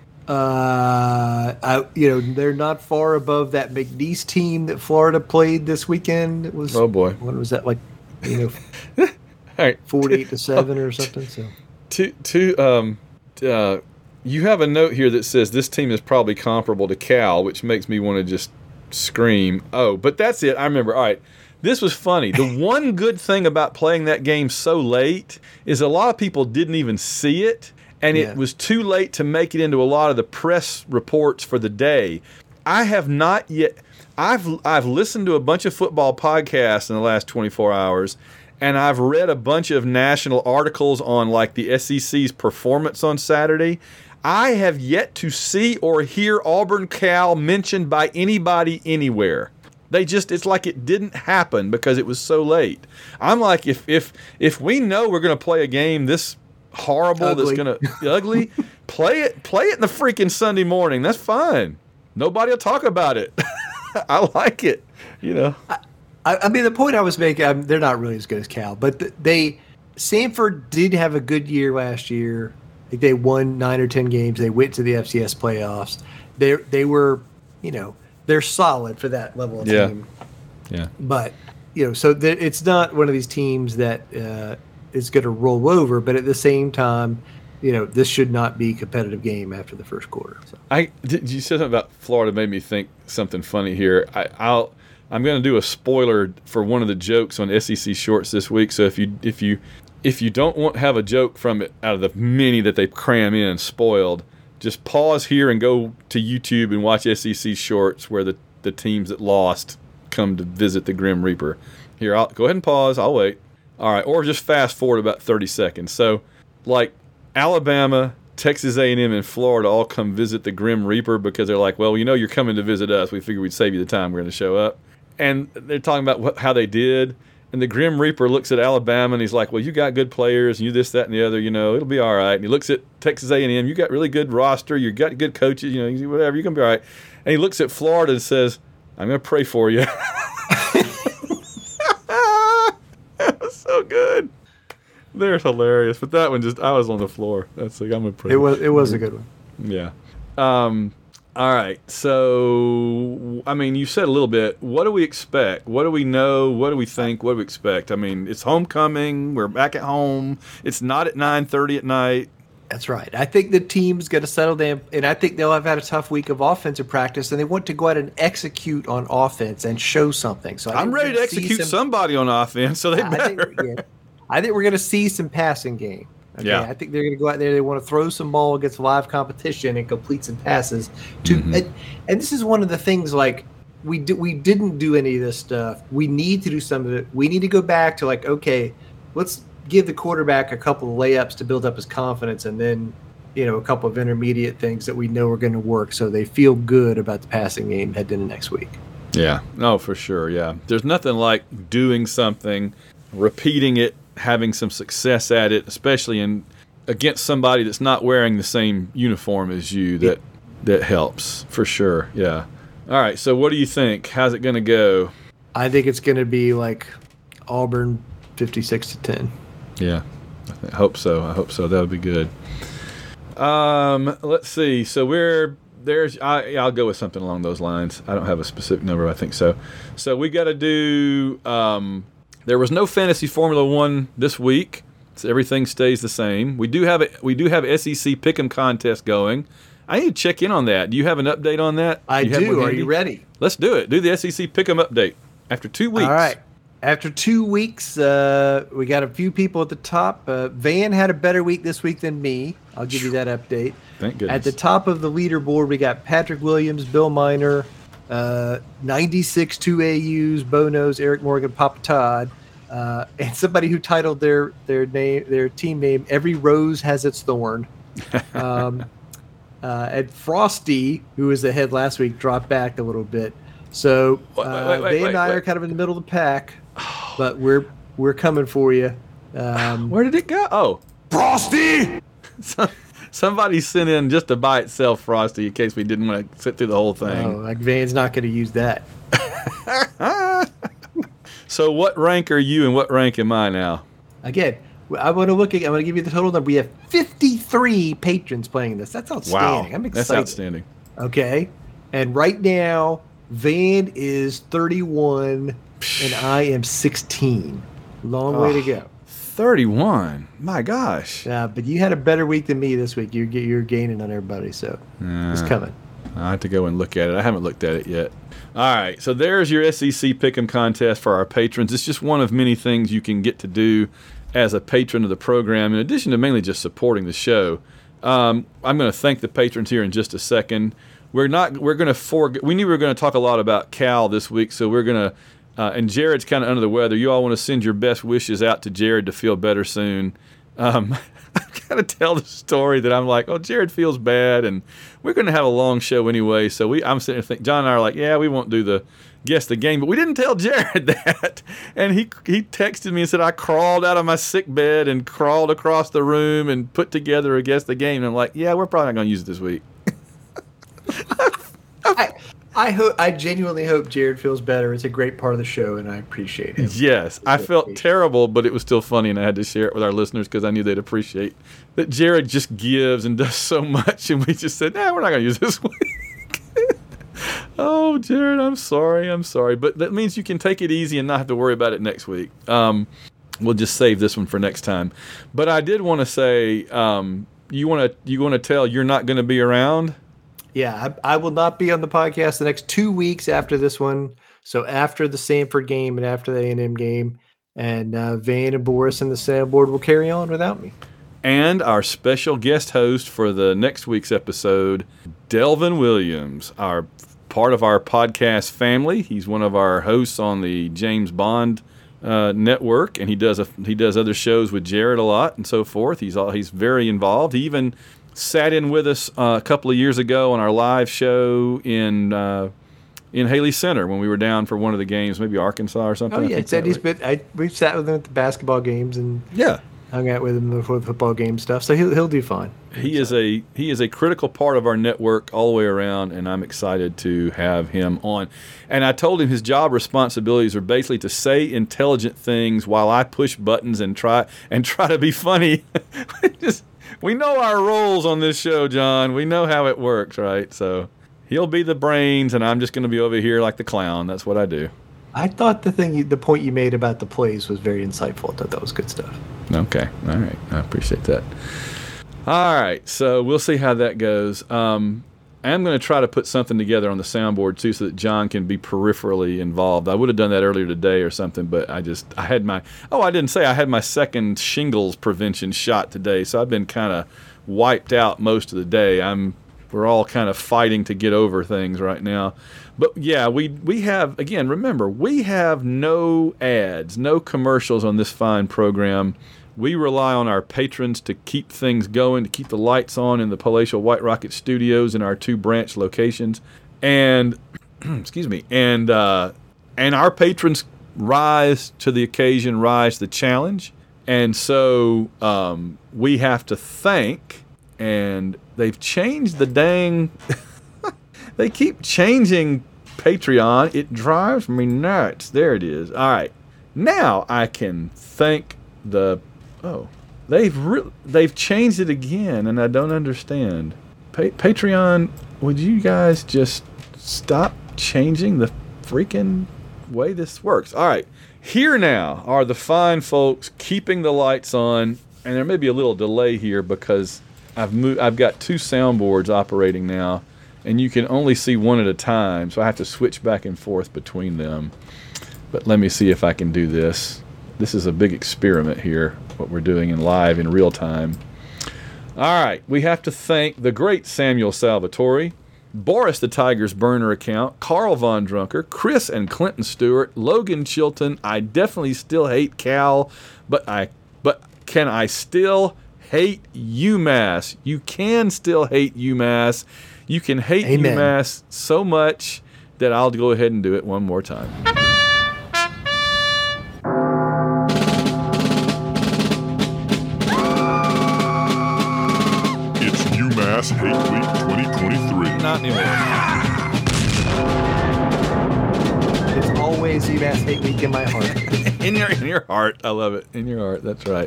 They're not far above that McNeese team that Florida played this weekend. It was, oh boy, what was that, like? All right, 48-7 or something. So. You have a note here that says this team is probably comparable to Cal, which makes me want to just scream. Oh, but that's it. I remember. All right. This was funny. The one good thing about playing that game so late is a lot of people didn't even see it, and it was too late to make it into a lot of the press reports for the day. I have not yet. I've listened to a bunch of football podcasts in the last 24 hours, and I've read a bunch of national articles on like the SEC's performance on Saturday. I have yet to see or hear Auburn Cal mentioned by anybody anywhere. It's like it didn't happen because it was so late. I'm like, if we know we're going to play a game this horrible, ugly. that's going to be ugly, play it in the freaking Sunday morning. That's fine. Nobody will talk about it. I like it, I mean, the point I was making, they're not really as good as Cal, but Samford did have a good year last year. I think they won 9 or 10 games. They went to the FCS playoffs. They were, they're solid for that level of team. Yeah. But so it's not one of these teams that is going to roll over. But at the same time, this should not be a competitive game after the first quarter. So. You said something about Florida made me think something funny here. I'm going to do a spoiler for one of the jokes on SEC Shorts this week. So if you don't want to have a joke from it out of the many that they cram in spoiled, just pause here and go to YouTube and watch SEC Shorts where the teams that lost come to visit the Grim Reaper. Here, I'll go ahead and pause. I'll wait. All right, or just fast forward about 30 seconds. So, like Alabama, Texas A&M, and Florida all come visit the Grim Reaper because they're like, well, you're coming to visit us. We figured we'd save you the time. We're going to show up. And they're talking about how they did. And the Grim Reaper looks at Alabama and he's like, well, you got good players and you this, that, and the other. It'll be all right. And he looks at Texas A&M. You got really good roster. You got good coaches. Whatever. You're going to be all right. And he looks at Florida and says, I'm going to pray for you. That was so good. They're hilarious. But that one I was on the floor. That's like, I'm going to pray. It was a good one. Yeah. All right. So, you said a little bit. What do we expect? What do we know? What do we think? What do we expect? It's homecoming. We're back at home. It's not at 9:30 at night. That's right. I think the team's going to settle down, and I think they'll have had a tough week of offensive practice, and they want to go out and execute on offense and show something. So I'm ready to execute somebody on offense, so they better. I think we're going to see some passing game. Okay? Yeah. I think they're going to go out there. They want to throw some ball against live competition and complete some passes. And this is one of the things, like, we didn't do any of this stuff. We need to do some of it. We need to go back to, like, okay, let's give the quarterback a couple of layups to build up his confidence, and then, a couple of intermediate things that we know are going to work so they feel good about the passing game heading into next week. Yeah. No, for sure, yeah. There's nothing like doing something, repeating it, having some success at it, especially against somebody that's not wearing the same uniform as you. That helps for sure. Yeah. All right. So what do you think? How's it going to go? I think it's going to be like Auburn 56-10. Yeah. I hope so. That would be good. Let's see. So I'll go with something along those lines. I don't have a specific number. I think so. So we got to do. There was no fantasy Formula One this week, so everything stays the same. We do have SEC Pick'em contest going. I need to check in on that. Do you have an update on that? I do. Are you ready? Let's do it. Do the SEC Pick'em update after 2 weeks. All right. After 2 weeks, we got a few people at the top. Van had a better week this week than me. I'll give you that update. Thank goodness. At the top of the leaderboard, we got Patrick Williams, Bill Miner, 96 2 AUs, Bonos, Eric Morgan, Papa Todd, and somebody who titled their team name "Every Rose Has Its Thorn." And Frosty, who was ahead last week, dropped back a little bit. So they and I are kind of in the middle of the pack, but we're coming for you. Where did it go? Oh, Frosty! Somebody sent in just to by itself Frosty in case we didn't want to sit through the whole thing. Oh, like Van's not going to use that. So what rank are you and what rank am I now? Again, I'm going to give you the total number. We have 53 patrons playing this. That's outstanding. Wow. I'm excited. That's outstanding. Okay. And right now, Van is 31 and I am 16. Long way to go. 31. My gosh. But you had a better week than me this week. You're gaining on everybody, so it's coming. I have to go and look at it. I haven't looked at it yet. All right, so there's your SEC Pick'em contest for our patrons. It's just one of many things you can get to do as a patron of the program, in addition to mainly just supporting the show. I'm going to thank the patrons here in just a second. We knew we were going to talk a lot about Cal this week, so we're going to and Jared's kind of under the weather. You all want to send your best wishes out to Jared to feel better soon. I've got to tell the story that I'm like, oh, Jared feels bad, and we're going to have a long show anyway. So I'm sitting there thinking, John and I are like, yeah, we won't do the guess the game, but we didn't tell Jared that. And he texted me and said, I crawled out of my sick bed and crawled across the room and put together a guess the game. And I'm like, yeah, we're probably not going to use it this week. I genuinely hope Jared feels better. It's a great part of the show, and I appreciate it. Yes, I felt terrible, but it was still funny, and I had to share it with our listeners because I knew they'd appreciate that Jared just gives and does so much, and we just said, we're not going to use this week. Oh, Jared, I'm sorry. But that means you can take it easy and not have to worry about it next week. We'll just save this one for next time. But I did want to say, you want to tell you're not going to be around? Yeah, I will not be on the podcast the next 2 weeks after this one. So after the Samford game and after the A&M game, and Van and Boris and the soundboard will carry on without me. And our special guest host for the next week's episode, Delvin Williams, our part of our podcast family. He's one of our hosts on the James Bond network, and he does other shows with Jared a lot and so forth. He's very involved. He even sat in with us a couple of years ago on our live show in Haley Center when we were down for one of the games, maybe Arkansas or something. Oh yeah, we've sat with him at the basketball games and hung out with him before the football game stuff. So he'll do fine. He is a critical part of our network all the way around, and I'm excited to have him on. And I told him his job responsibilities are basically to say intelligent things while I push buttons and try to be funny. We know our roles on this show, John. We know how it works, right? So he'll be the brains, and I'm just going to be over here like the clown. That's what I do. I thought the point you made about the plays was very insightful. I thought that was good stuff. Okay. All right. I appreciate that. All right. So we'll see how that goes. I'm going to try to put something together on the soundboard, too, so that John can be peripherally involved. I would have done that earlier today or something, but I had my second shingles prevention shot today, so I've been kind of wiped out most of the day. We're all kind of fighting to get over things right now. But yeah, we have, again, remember, we have no ads, no commercials on this fine program. We rely on our patrons to keep things going, to keep the lights on in the Palatial White Rocket Studios in our 2 branch locations. And, excuse me, and our patrons rise to the occasion, rise to the challenge. And so we have to thank, and they've changed the dang... They keep changing Patreon. It drives me nuts. There it is. All right. Now I can thank the... Oh, they've changed it again, and I don't understand. Patreon, would you guys just stop changing the freaking way this works? All right. Here now are the fine folks keeping the lights on, and there may be a little delay here because I've got 2 soundboards operating now. And you can only see one at a time, so I have to switch back and forth between them. But let me see if I can do this. This is a big experiment here, what we're doing in live in real time. All right, we have to thank the great Samuel Salvatore, Boris the Tiger's burner account, Carl Von Drunker, Chris and Clinton Stewart, Logan Chilton. I definitely still hate Cal, but can I still hate UMass? You can still hate UMass. You can hate Amen. UMass so much that I'll go ahead and do it one more time. It's UMass Hate Week 2023. Not anymore. It's always UMass Hate Week in my heart. in your heart. I love it. In your heart. That's right.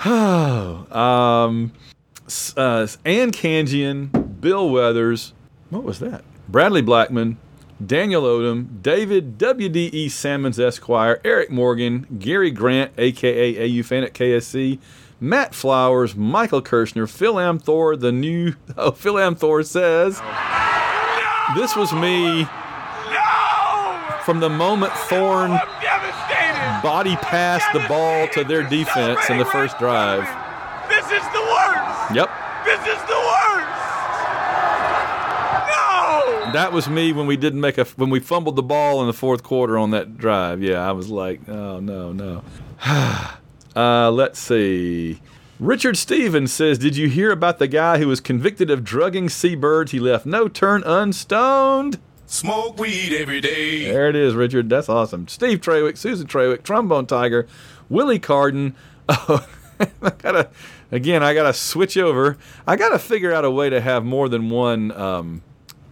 Ann Kangian, Bill Weathers, what was that? Bradley Blackman, Daniel Odom, David W.D.E. Sammons Esquire, Eric Morgan, Gary Grant, a.k.a. AU Fan at KSC, Matt Flowers, Michael Kirshner, Phil Amthor, Phil Amthor says, no! This was me from the moment Thorne body passed the ball to their defense in the first drive. This is the worst! Yep. This is the worst! No! That was me when we fumbled the ball in the fourth quarter on that drive. Yeah, I was like, oh, no. Let's see. Richard Stevens says, did you hear about the guy who was convicted of drugging seabirds? He left no turn unstoned. Smoke weed every day. There it is, Richard. That's awesome. Steve Trawick, Susan Trawick, Trombone Tiger, Willie Carden. Oh, I gotta switch over. I gotta figure out a way to have more than one of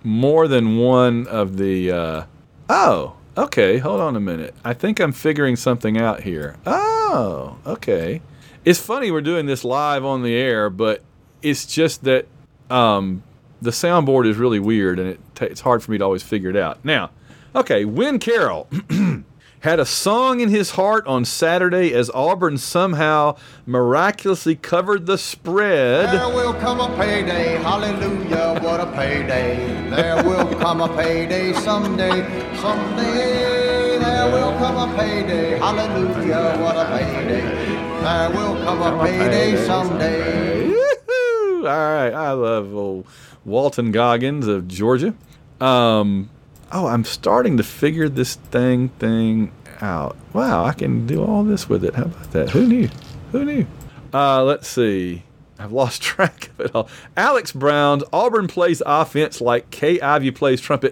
the. Oh, okay. Hold on a minute. I think I'm figuring something out here. Oh, okay. It's funny we're doing this live on the air, but it's just that the soundboard is really weird, and it's hard for me to always figure it out. Now, okay, Win Carroll had a song in his heart on Saturday as Auburn somehow miraculously covered the spread. There will come a payday, hallelujah, what a payday. There will come a payday someday, someday. There will come a payday, hallelujah, what a payday. There will come a payday someday. Woo-hoo! All right, I love old Walton Goggins of Georgia. I'm starting to figure this thing out. Wow, I can do all this with it. How about that? Who knew? Let's see. I've lost track of it all. Alex Brown, Auburn plays offense like Kay Ivey plays trumpet.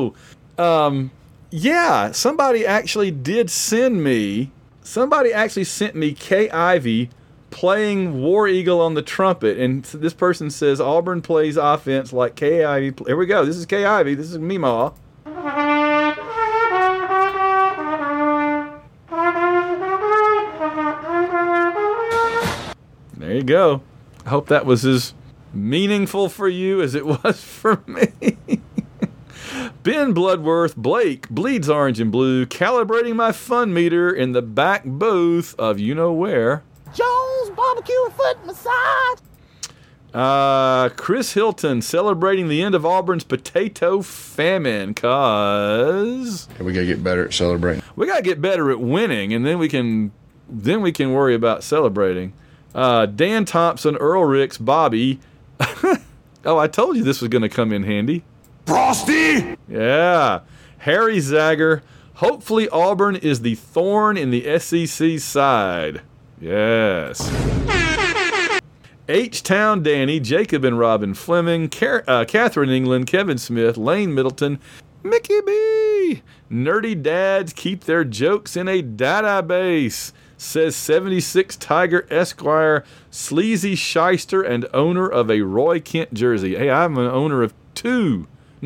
Yeah, somebody actually sent me Kay Ivey playing War Eagle on the trumpet, and this person says Auburn plays offense like Kay Ivey. Here we go. This is Kay Ivey. This is Meemaw. There you go. I hope that was as meaningful for you as it was for me. Ben Bloodworth, Blake, bleeds orange and blue, calibrating my fun meter in the back booth of you-know-where. Jones Barbecue and Foot Massage. Chris Hilton, celebrating the end of Auburn's potato famine, cause we gotta get better at celebrating. We gotta get better at winning, and then we can worry about celebrating. Dan Thompson, Earl Ricks, Bobby. Oh, I told you this was gonna come in handy. Frosty! Yeah. Harry Zager, hopefully Auburn is the thorn in the SEC side. Yes. H-Town Danny, Jacob and Robin Fleming, Catherine England, Kevin Smith, Lane Middleton, Mickey B. Nerdy dads keep their jokes in a database, says 76 Tiger Esquire, sleazy shyster and owner of a Roy Kent jersey. Hey, I'm an owner of 3.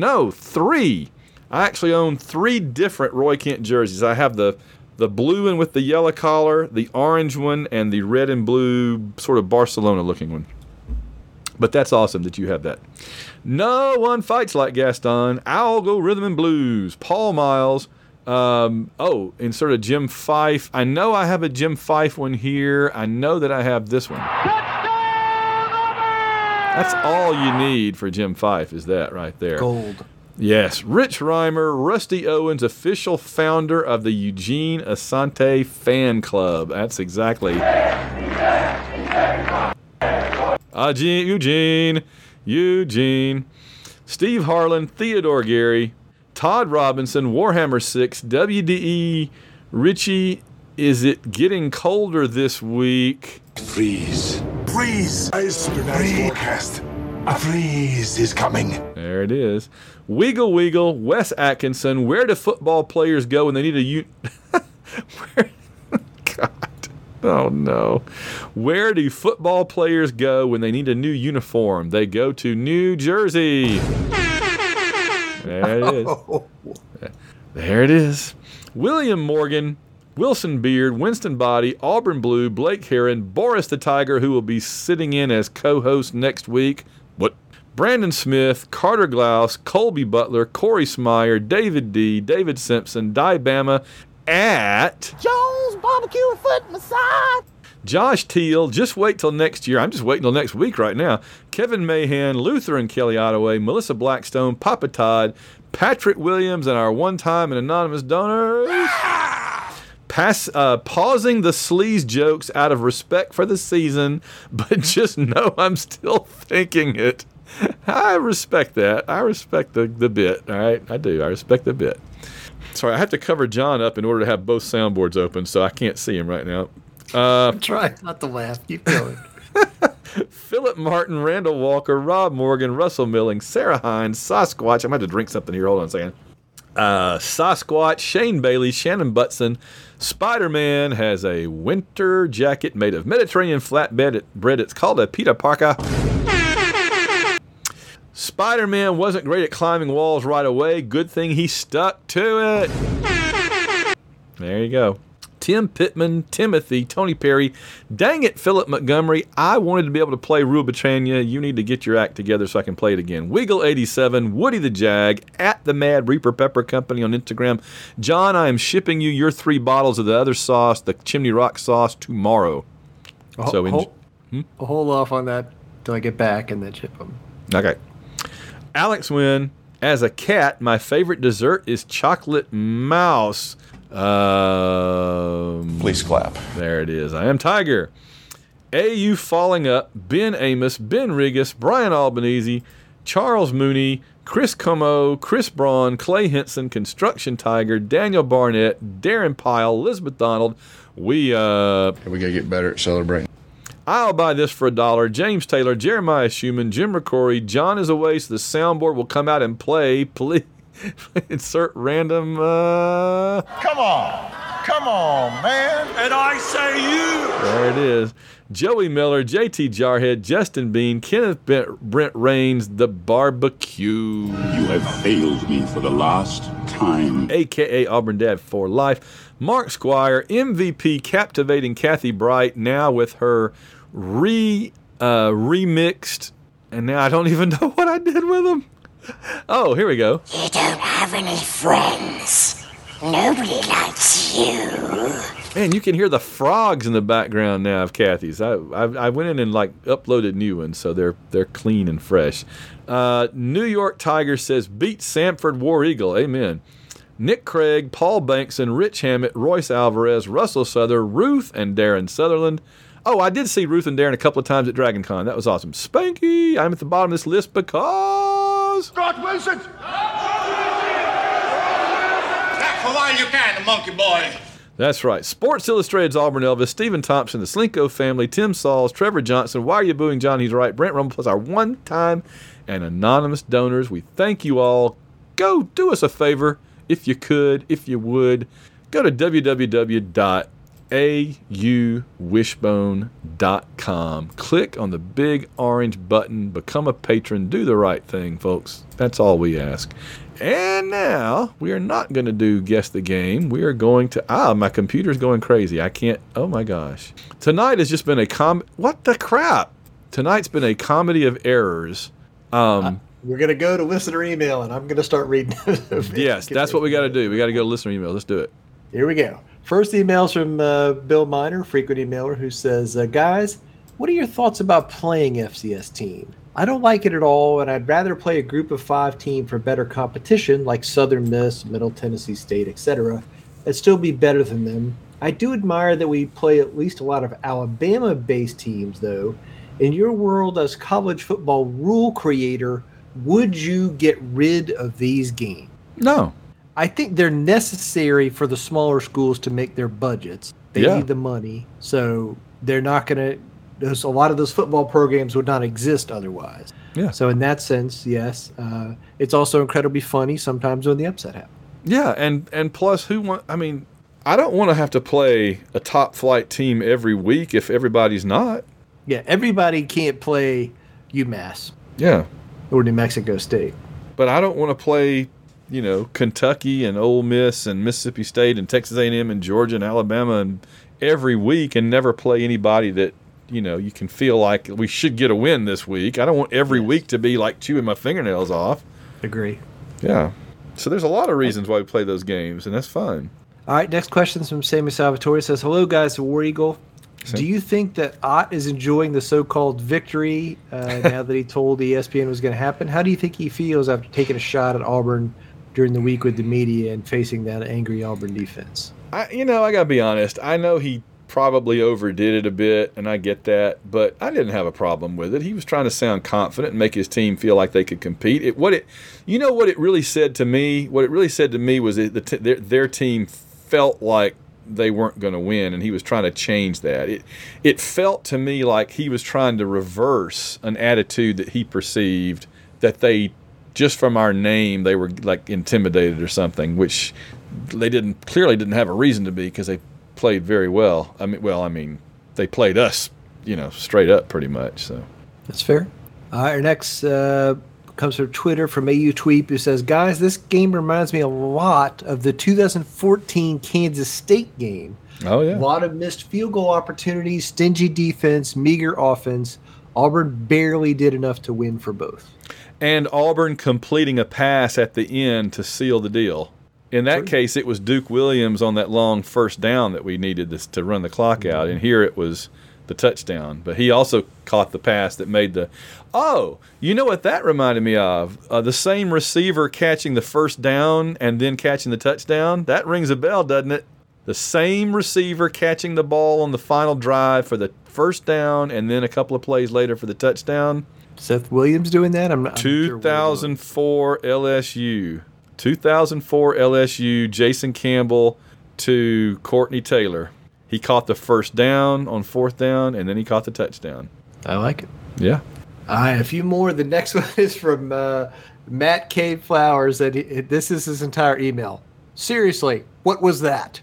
I actually own 3 different Roy Kent jerseys. I have the blue one with the yellow collar, the orange one, and the red and blue sort of Barcelona-looking one. But that's awesome that you have that. No one fights like Gaston. I'll go rhythm and blues. Paul Miles. Insert a Jim Fife. I know I have a Jim Fife one here. I know that I have this one. That's all you need for Jim Fife is that right there. Gold. Yes, Rich Reimer, Rusty Owens, official founder of the Eugene Asante Fan Club. That's exactly. Eugene. Steve Harlan, Theodore Gary, Todd Robinson, Warhammer 6, WDE, Richie, is it getting colder this week? Freeze. Tonight's forecast. A freeze is coming. There it is. Wiggle, Wes Atkinson. Where do football players go when they need God. Oh, no. Where do football players go when they need a new uniform? They go to New Jersey. There it is. There it is. William Morgan, Wilson Beard, Winston Body, Auburn Blue, Blake Heron, Boris the Tiger, who will be sitting in as co-host next week. What? Brandon Smith, Carter Glaus, Colby Butler, Corey Smyer, David D., David Simpson, Dybama at Jones Barbecue and Foot Massage. Josh Teal, just wait till next year. I'm just waiting till next week right now. Kevin Mahan, Luther and Kelly Ottaway, Melissa Blackstone, Papa Todd, Patrick Williams, and our one-time and anonymous donors. Pausing the sleaze jokes out of respect for the season, but just know I'm still thinking it. I respect that. I respect the bit, all right? I do. I respect the bit. Sorry, I have to cover John up in order to have both soundboards open, so I can't see him right now. I'm trying not to laugh. Keep going. Philip Martin, Randall Walker, Rob Morgan, Russell Milling, Sarah Hines, Sasquatch. I'm going to drink something here. Hold on a second. Sasquatch, Shane Bailey, Shannon Butson. Spider-Man has a winter jacket made of Mediterranean flatbread. It's called a pita parka. Spider-Man wasn't great at climbing walls right away. Good thing he stuck to it. There you go. Tim Pittman, Timothy, Tony Perry. Dang it, Philip Montgomery. I wanted to be able to play Rule Britannia. You need to get your act together so I can play it again. Wiggle87, Woody the Jag, at the Mad Reaper Pepper Company on Instagram. John, I am shipping you your 3 bottles of the other sauce, the Chimney Rock sauce, tomorrow. Hold off on that till I get back and then ship them. Okay. Alex Wynn, as a cat, my favorite dessert is chocolate mouse. Please clap. There it is. I am Tiger. AU Falling Up, Ben Amos, Ben Rigas, Brian Albanese, Charles Mooney, Chris Como, Chris Braun, Clay Henson, Construction Tiger, Daniel Barnett, Darren Pyle, Elizabeth Donald. We gotta get better at celebrating. I'll buy this for $1. James Taylor, Jeremiah Schumann, Jim Ricori. John is away, so the soundboard will come out and play. Please insert random. Come on, man. And I say you. There it is. Joey Miller, JT Jarhead, Justin Bean, Kenneth Brent Rains, the barbecue. You have failed me for the last time. AKA Auburn Dad for life. Mark Squire, MVP, captivating Kathy Bright, now with her remixed, and now I don't even know what I did with them. Oh, here we go. You don't have any friends. Nobody likes you. Man, you can hear the frogs in the background now of Kathy's. I went in and uploaded new ones, so they're clean and fresh. New York Tiger says beat Samford War Eagle. Amen. Nick Craig, Paul Bankson, Rich Hammett, Royce Alvarez, Russell Souther, Ruth and Darren Sutherland. Oh, I did see Ruth and Darren a couple of times at Dragon Con. That was awesome. Spanky, I'm at the bottom of this list because... Scott Wilson! Back for while you can, monkey boy. That's right. Sports Illustrated's Auburn Elvis, Stephen Thompson, the Slinko family, Tim Sauls, Trevor Johnson, Why Are You Booing John? He's Right, Brent Rumble, plus our one-time and anonymous donors. We thank you all. Go do us a favor, if you could, if you would. Go to www.auwishbone.com. Click on the big orange button. Become a patron. Do the right thing, folks. That's all we ask. And now, we are not going to do Guess the Game. We are going to... my computer's going crazy. I can't... Oh, my gosh. Tonight has just been a What the crap? Tonight's been a comedy of errors. We're going to go to listener email, and I'm going to start reading. Yes, that's what we got to do. We got to go to listener email. Let's do it. Here we go. First email's from Bill Miner, frequent emailer, who says, guys, what are your thoughts about playing FCS team? I don't like it at all, and I'd rather play a group of 5 team for better competition, like Southern Miss, Middle Tennessee State, etc., and still be better than them. I do admire that we play at least a lot of Alabama-based teams, though. In your world as college football rule creator, would you get rid of these games? No. I think they're necessary for the smaller schools to make their budgets. They need the money, so they're not going to... a lot of those football programs would not exist otherwise. Yeah. So in that sense, yes. It's also incredibly funny sometimes when the upset happens. Yeah, and plus, I don't want to have to play a top flight team every week if everybody's not. Yeah, everybody can't play UMass. Yeah. Or New Mexico State. But I don't want to play, Kentucky and Ole Miss and Mississippi State and Texas A&M and Georgia and Alabama and every week and never play anybody that you can feel like we should get a win this week. I don't want every week to be like chewing my fingernails off. Agree. Yeah. So there's a lot of reasons why we play those games, and that's fun. All right, next question is from Sammy Salvatore. It says, hello, guys, the War Eagle. Do you think that Ott is enjoying the so-called victory now that he told ESPN was going to happen? How do you think he feels after taking a shot at Auburn during the week with the media and facing that angry Auburn defense? I got to be honest. I know he probably overdid it a bit, and I get that, but I didn't have a problem with it. He was trying to sound confident and make his team feel like they could compete. What it really said to me? What it really said to me was their team felt like they weren't going to win, and he was trying to change that. It felt to me like he was trying to reverse an attitude that he perceived that they, just from our name, they were like intimidated or something, which they clearly didn't have a reason to be because they played very well. They played us, straight up pretty much. So that's fair. All right, our next comes from Twitter from AU Tweep, who says, guys, this game reminds me a lot of the 2014 Kansas State game. Oh, yeah. A lot of missed field goal opportunities, stingy defense, meager offense. Auburn barely did enough to win for both. And Auburn completing a pass at the end to seal the deal. In that case, it was Duke Williams on that long first down that we needed to run the clock out. And here it was the touchdown. But he also caught the pass that made the – oh, you know what that reminded me of? The same receiver catching the first down and then catching the touchdown. That rings a bell, doesn't it? The same receiver catching the ball on the final drive for the first down and then a couple of plays later for the touchdown. Seth Williams doing that? I'm 2004 LSU. 2004 LSU, Jason Campbell to Courtney Taylor. He caught the first down on fourth down, and then he caught the touchdown. I like it. Yeah. All right, a few more. The next one is from Matt K. Flowers. This is his entire email. Seriously, what was that?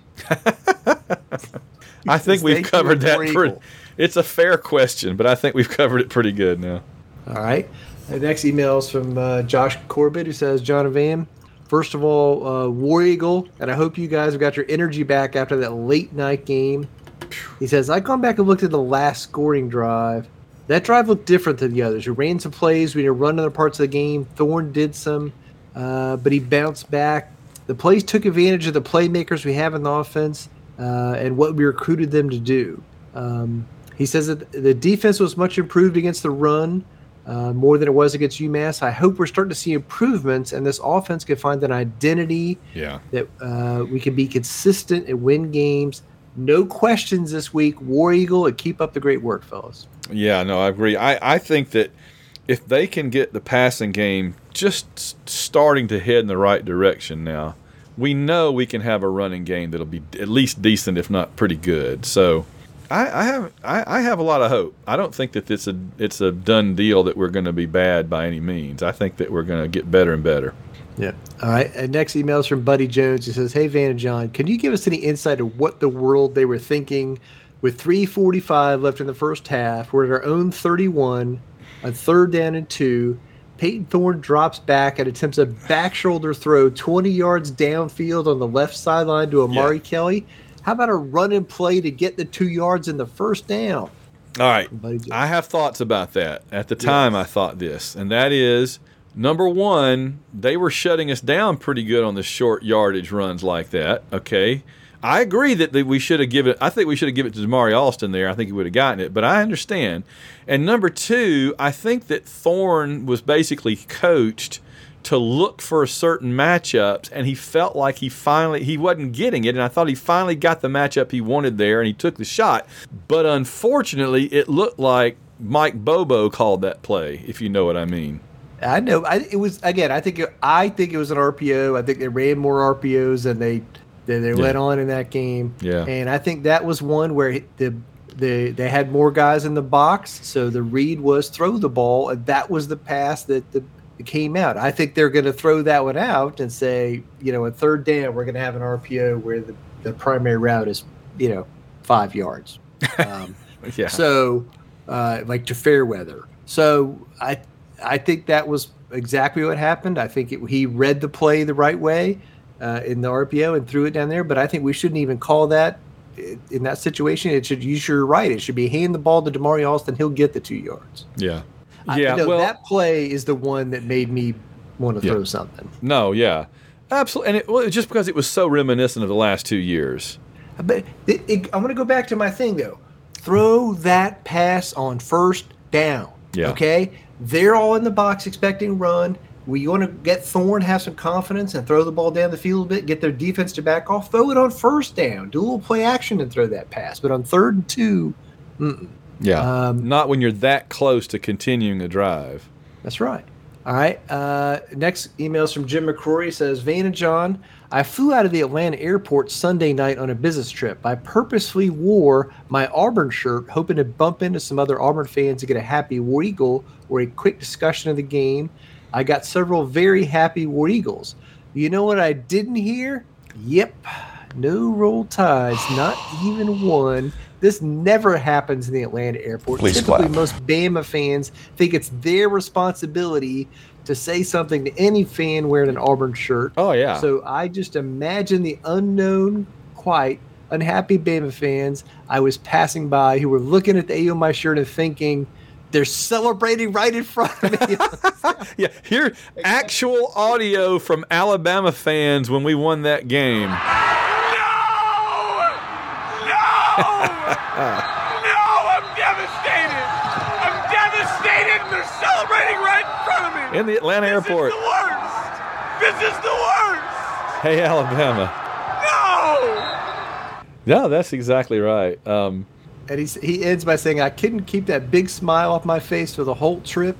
I think we've covered that pretty. It's a fair question, but I think we've covered it pretty good now. All right. The next email is from Josh Corbett, who says, John and Van, first of all, War Eagle, and I hope you guys have got your energy back after that late night game. He says, I've gone back and looked at the last scoring drive. That drive looked different than the others. We ran some plays. We didn't run other parts of the game. Thorne did some, but he bounced back. The plays took advantage of the playmakers we have in the offense and what we recruited them to do. He says that the defense was much improved against the run, more than it was against UMass. I hope we're starting to see improvements, and this offense can find an identity that we can be consistent and win games. No questions this week. War Eagle, and keep up the great work, fellas. Yeah, no, I agree. I think that if they can get the passing game just starting to head in the right direction now, we know we can have a running game that'll be at least decent, if not pretty good. So I have a lot of hope. I don't think that it's a done deal that we're going to be bad by any means. I think that we're going to get better and better. Yeah. All right. And next email is from Buddy Jones. He says, hey, Van and John, can you give us any insight of what the world they were thinking with 3:45 left in the first half? We're at our own 31 on 3rd down and 2. Peyton Thorne drops back and attempts a back shoulder throw 20 yards downfield on the left sideline to Amari Kelly. How about a run and play to get the 2 yards in the first down? All right. I have thoughts about that. At the time, I thought this, and that is, number one, they were shutting us down pretty good on the short yardage runs like that, okay? I agree that we should have given it. I think we should have given it to Damari Alston there. I think he would have gotten it, but I understand. And number two, I think that Thorne was basically coached to look for certain matchups, and he felt like he wasn't getting it, and I thought he finally got the matchup he wanted there, and he took the shot. But unfortunately, it looked like Mike Bobo called that play, if you know what I mean. I know. It was, again, I think it was an RPO. I think they ran more RPOs than they let on in that game. Yeah. And I think that was one where they had more guys in the box, so the read was throw the ball, and that was the pass that came out. I think they're going to throw that one out and say, at 3rd down, we're going to have an RPO where the primary route is, 5 yards. Yeah. So, like to Fairweather. So I think that was exactly what happened. I think he read the play the right way in the RPO and threw it down there. But I think we shouldn't even call that in that situation. You're right. It should be hand the ball to Damari Alston. He'll get the 2 yards. Yeah. That play is the one that made me want to throw something. No, yeah. Absolutely. And just because it was so reminiscent of the last 2 years. But I'm going to go back to my thing, though. Throw that pass on 1st down. Yeah. Okay? They're all in the box expecting run. We want to get Thorne, have some confidence, and throw the ball down the field a bit, get their defense to back off, throw it on 1st down, do a little play action and throw that pass. But on 3rd and 2, yeah, not when you're that close to continuing a drive. That's right. All right. Next email is from Jim McCrory. Says, Van and John, I flew out of the Atlanta airport Sunday night on a business trip. I purposely wore my Auburn shirt, hoping to bump into some other Auburn fans to get a happy War Eagle or a quick discussion of the game. I got several very happy War Eagles. You know what I didn't hear? Yep. No Roll Tides, not even one. This never happens in the Atlanta airport. Please Typically, clap. most Bama fans think it's their responsibility to say something to any fan wearing an Auburn shirt. Oh, yeah. So I just imagine the unknown, quite unhappy Bama fans I was passing by who were looking at the A on my shirt and thinking, they're celebrating right in front of me. Yeah, here, actual audio from Alabama fans when we won that game. No! I'm devastated! I'm devastated! They're celebrating right in front of me! In the Atlanta airport. This is the worst! This is the worst! Hey, Alabama. No! No, that's exactly right. And he ends by saying, I couldn't keep that big smile off my face for the whole trip.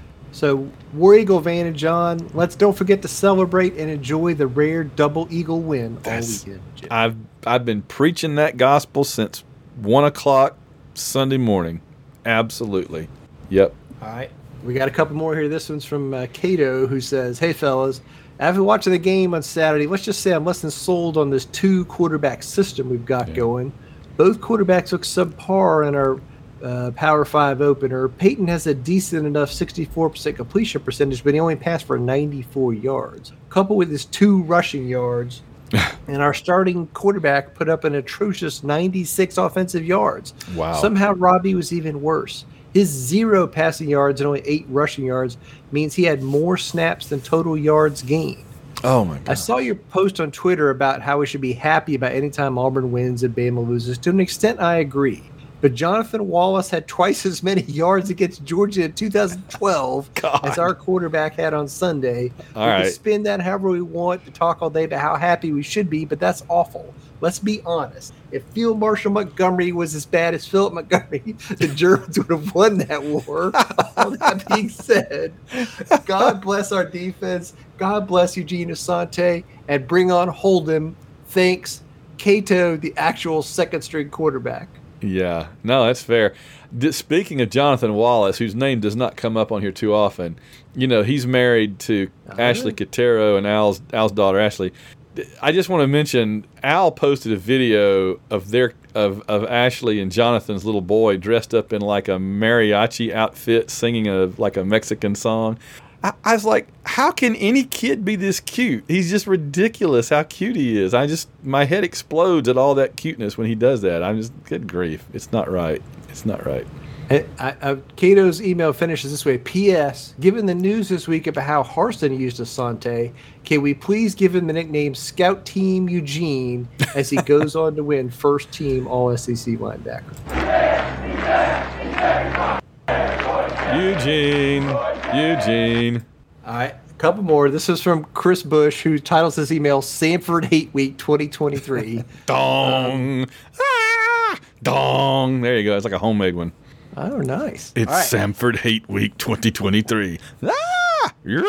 So, War Eagle Van and John, let's don't forget to celebrate and enjoy the rare double eagle win all weekend. Jim. I've been preaching that gospel since 1 o'clock Sunday morning. Absolutely. Yep. All right. We got a couple more here. This one's from Cato, who says, hey, fellas, after watching the game on Saturday, let's just say I'm less than sold on this 2-quarterback system we've got going. Both quarterbacks look subpar in our Power 5 opener. Peyton has a decent enough 64% completion percentage, but he only passed for 94 yards. Coupled with his 2 rushing yards, and our starting quarterback put up an atrocious 96 offensive yards. Wow. Somehow Robbie was even worse. His 0 passing yards and only 8 rushing yards means he had more snaps than total yards gained. Oh, my God. I saw your post on Twitter about how we should be happy about any time Auburn wins and Bama loses. To an extent, I agree. But Jonathan Wallace had twice as many yards against Georgia in 2012 as our quarterback had on Sunday. All we right. can spin that however we want to talk all day about how happy we should be, but that's awful. Let's be honest. If Field Marshal Montgomery was as bad as Philip Montgomery, the Germans would have won that war. All that being said, God bless our defense. God bless Eugene Asante. And bring on Holden. Thanks, Cato, the actual second-string quarterback. Yeah, no, that's fair. Speaking of Jonathan Wallace, whose name does not come up on here too often, you know, he's married to Ashley Cotero and Al's daughter, Ashley. I just want to mention, Al posted a video of Ashley and Jonathan's little boy dressed up in like a mariachi outfit singing a Mexican song. I was like, how can any kid be this cute? He's just ridiculous how cute he is. My head explodes at all that cuteness when he does that. I'm just, good grief. It's not right. It's not right. Cato's email finishes this way. P.S. Given the news this week about how Harsin used Asante, can we please give him the nickname Scout Team Eugene as he goes on to win first team All-SEC linebacker? Eugene. All right, a couple more. This is from Chris Bush, who titles his email Sanford Hate Week 2023. Dong. Dong. There you go. It's like a homemade one. Oh, nice. It's right. Sanford Hate Week 2023. There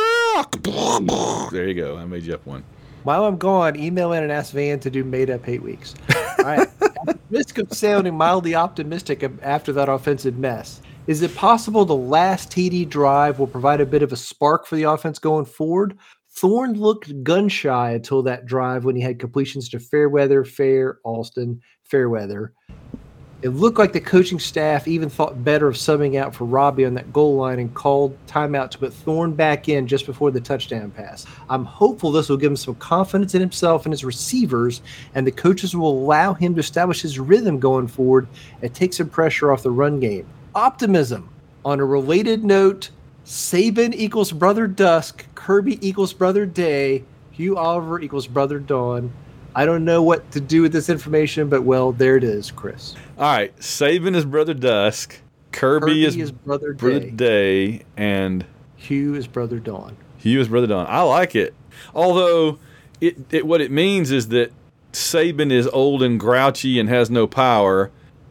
you go. I made you up one. While I'm gone, email in and ask Van to do made-up hate weeks. All right. At the risk of sounding mildly optimistic after that offensive mess, is it possible the last TD drive will provide a bit of a spark for the offense going forward? Thorne looked gun-shy until that drive when he had completions to Fairweather, Alston, Fairweather. It looked like the coaching staff even thought better of subbing out for Robbie on that goal line and called timeout to put Thorne back in just before the touchdown pass. I'm hopeful this will give him some confidence in himself and his receivers, and the coaches will allow him to establish his rhythm going forward and take some pressure off the run game. Optimism. On a related note, Saban equals Brother Dusk, Kirby equals Brother Day, Hugh Oliver equals Brother Dawn. I don't know what to do with this information, but, well, there it is, Chris. All right. Saban is Brother Dusk. Kirby is Brother Day. And Hugh is Brother Dawn. I like it. Although, what it means is that Saban is old and grouchy and has no power.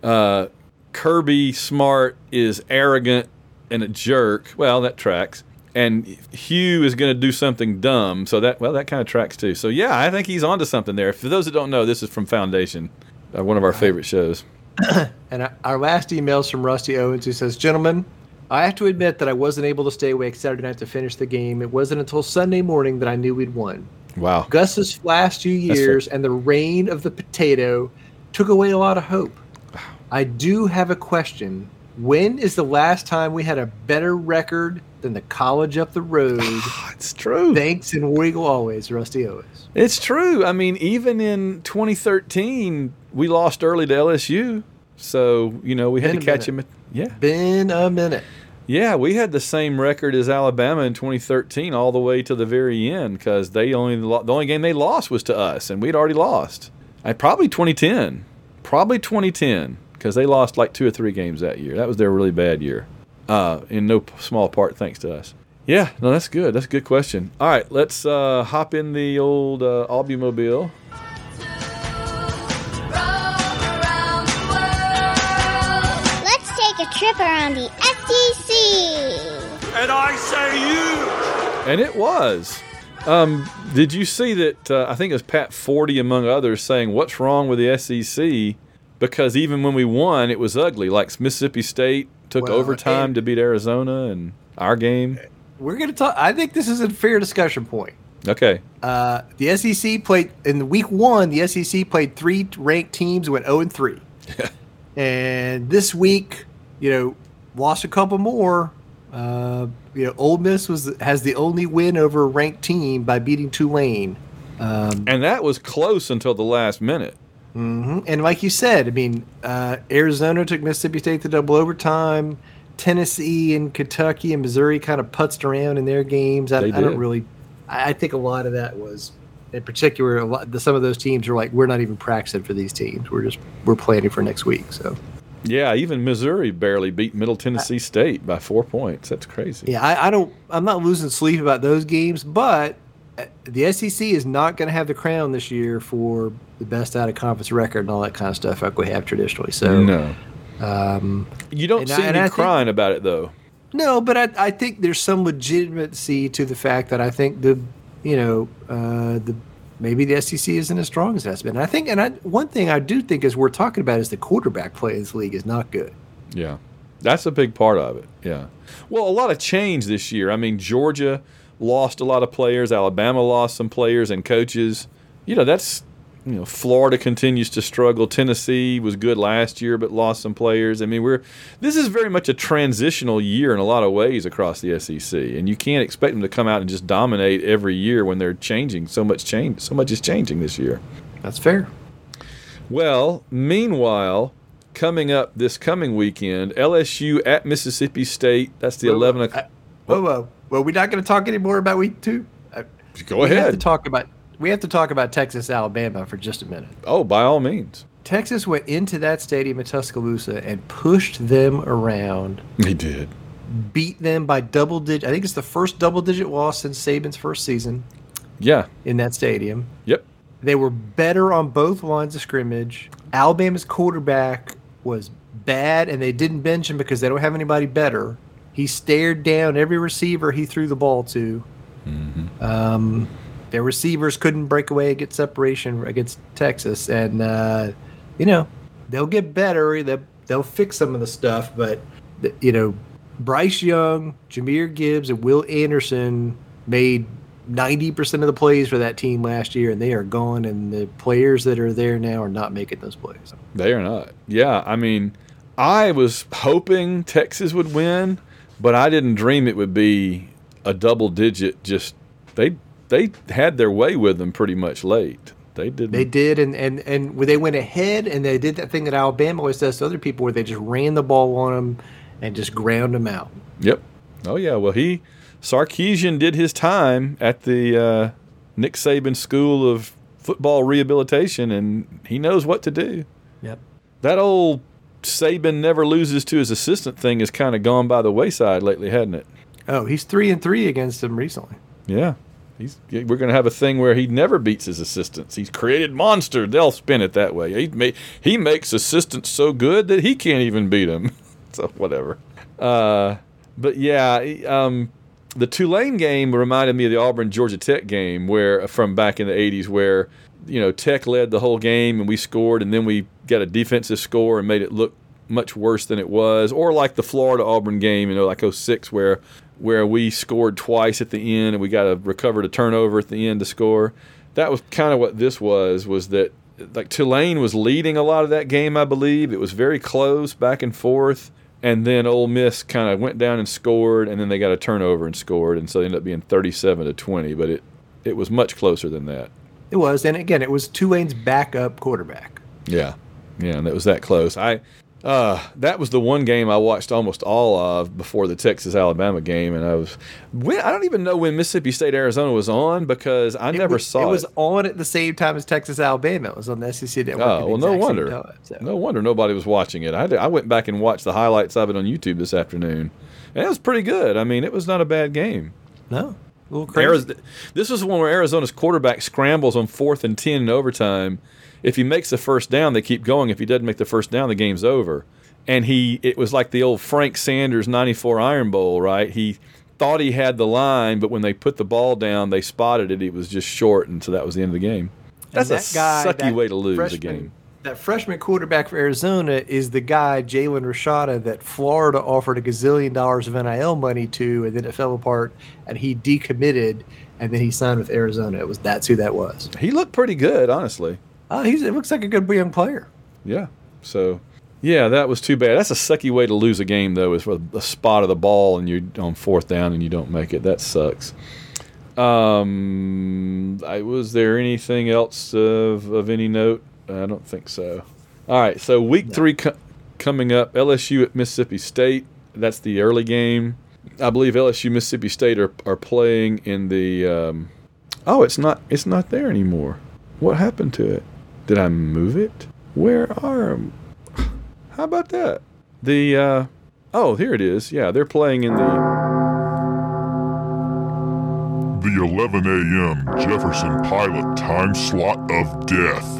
Kirby Smart is arrogant and a jerk. Well, that tracks. And Hugh is going to do something dumb, so that kind of tracks too. So yeah, I think he's onto something there. For those that don't know, this is from Foundation, one of our favorite shows. And our last email is from Rusty Owens, who says, "Gentlemen, I have to admit that I wasn't able to stay awake Saturday night to finish the game. It wasn't until Sunday morning that I knew we'd won. Wow. Gus's last 2 years and the reign of the potato took away a lot of hope. I do have a question when is the last time we had a better record than the college up the road? It's true. Thanks and War Eagle always, Rusty Owens. It's true. I mean, even in 2013, we lost early to LSU. So, we had to catch him. Been a minute. Yeah, we had the same record as Alabama in 2013 all the way to the very end because the only game they lost was to us, and we'd already lost. Probably 2010 because they lost like 2 or 3 games that year. That was their really bad year, in no small part thanks to us. Yeah, no, that's good. That's a good question. All right, let's hop in the old Albumobile. Let's take a trip around the SEC. And I say you. And it was. Did you see that? I think it was Pat Forty, among others, saying, "What's wrong with the SEC?" Because even when we won, it was ugly. Like Mississippi State took overtime to beat Arizona, and our game. We're going to talk. I think this is a fair discussion point. Okay. The SEC played in week 1. The SEC played 3 ranked teams, went 0-3, and this week, lost a couple more. Ole Miss has the only win over a ranked team by beating Tulane, and that was close until the last minute. Mm-hmm. And like you said, I mean, Arizona took Mississippi State to double overtime. Tennessee and Kentucky and Missouri kind of putzed around in their games. I think a lot of that was, in particular, some of those teams are like, we're not even practicing for these teams. We're planning for next week. So. Yeah, even Missouri barely beat Middle Tennessee State by 4 points. That's crazy. Yeah, I'm not losing sleep about those games, but the SEC is not going to have the crown this year for the best out of conference record and all that kind of stuff like we have traditionally. So no, you don't see any crying about it though. No, but I think there's some legitimacy to the fact that I think maybe the SEC isn't as strong as that's been. One thing I do think is we're talking about is the quarterback play in this league is not good. Yeah, that's a big part of it. Yeah, well, a lot of change this year. I mean, Georgia lost a lot of players. Alabama lost some players and coaches. Florida continues to struggle. Tennessee was good last year but lost some players. I mean, this is very much a transitional year in a lot of ways across the SEC, and you can't expect them to come out and just dominate every year when they're changing. So much is changing this year. That's fair. Well, meanwhile, coming up this coming weekend, LSU at Mississippi State. That's the 11 o'clock. Well, we're not going to talk anymore about week 2. Go ahead. We have to talk about Texas, Alabama for just a minute. Oh, by all means. Texas went into that stadium in Tuscaloosa and pushed them around. He did. Beat them by double-digit. I think it's the first double-digit loss since Saban's first season. Yeah. In that stadium. Yep. They were better on both lines of scrimmage. Alabama's quarterback was bad, and they didn't bench him because they don't have anybody better. He stared down every receiver he threw the ball to. Mm-hmm. Their receivers couldn't break away and get separation against Texas. And, they'll get better. They'll fix some of the stuff. But, Bryce Young, Jahmyr Gibbs, and Will Anderson made 90% of the plays for that team last year, and they are gone. And the players that are there now are not making those plays. They are not. Yeah, I mean, I was hoping Texas would win, but I didn't dream it would be a double-digit. They had their way with them pretty much late. They did, and they went ahead, and they did that thing that Alabama always does to other people, where they just ran the ball on them and just ground them out. Yep. Oh yeah. Well, Sarkisian did his time at the Nick Saban School of Football Rehabilitation, and he knows what to do. Yep. That old Saban never loses to his assistant thing has kind of gone by the wayside lately, hasn't it? Oh, he's 3-3 against them recently. Yeah. We're going to have a thing where he never beats his assistants. He's created monster. They'll spin it that way. He makes assistants so good that he can't even beat them. So whatever. But yeah, the Tulane game reminded me of the Auburn-Georgia Tech game from back in the 80s where, Tech led the whole game and we scored, and then we got a defensive score and made it look much worse than it was. Or like the Florida-Auburn game, like 06 where we scored twice at the end and we got to recover a turnover at the end to score. That was kind of what this was that like Tulane was leading a lot of that game, I believe. It was very close, back and forth. And then Ole Miss kind of went down and scored, and then they got a turnover and scored, and so it ended up being 37-20. But it was much closer than that. It was, and again, it was Tulane's backup quarterback. Yeah, and it was that close. That was the one game I watched almost all of before the Texas-Alabama game, and I don't even know when Mississippi State-Arizona was on because I never saw it. It was on at the same time as Texas-Alabama. It was on the SEC network. Oh, well, no wonder. No wonder nobody was watching it. I went back and watched the highlights of it on YouTube this afternoon, and it was pretty good. I mean, it was not a bad game. No, a little crazy. This was one where Arizona's quarterback scrambles on 4th and 10 in overtime. If he makes the first down, they keep going. If he doesn't make the first down, the game's over. And it was like the old Frank Sanders 94 Iron Bowl, right? He thought he had the line, but when they put the ball down, they spotted it. It was just short, and so that was the end of the game. That's a sucky way to lose a game. That freshman quarterback for Arizona is the guy, Jalen Rashada, that Florida offered $1 gazillion of NIL money to, and then it fell apart, and he decommitted, and then he signed with Arizona. That's who that was. He looked pretty good, honestly. It looks like a good young player. Yeah. So, yeah, that was too bad. That's a sucky way to lose a game, though, is for the spot of the ball and you're on 4th down and you don't make it. That sucks. Was there anything else of any note? I don't think so. All right, so week 3 coming up, LSU at Mississippi State. That's the early game. I believe LSU Mississippi State are playing in the it's not there anymore. What happened to it? Did I move it? How about that? Here it is. Yeah, they're playing in the 11 a.m. Jefferson Pilot time slot of death.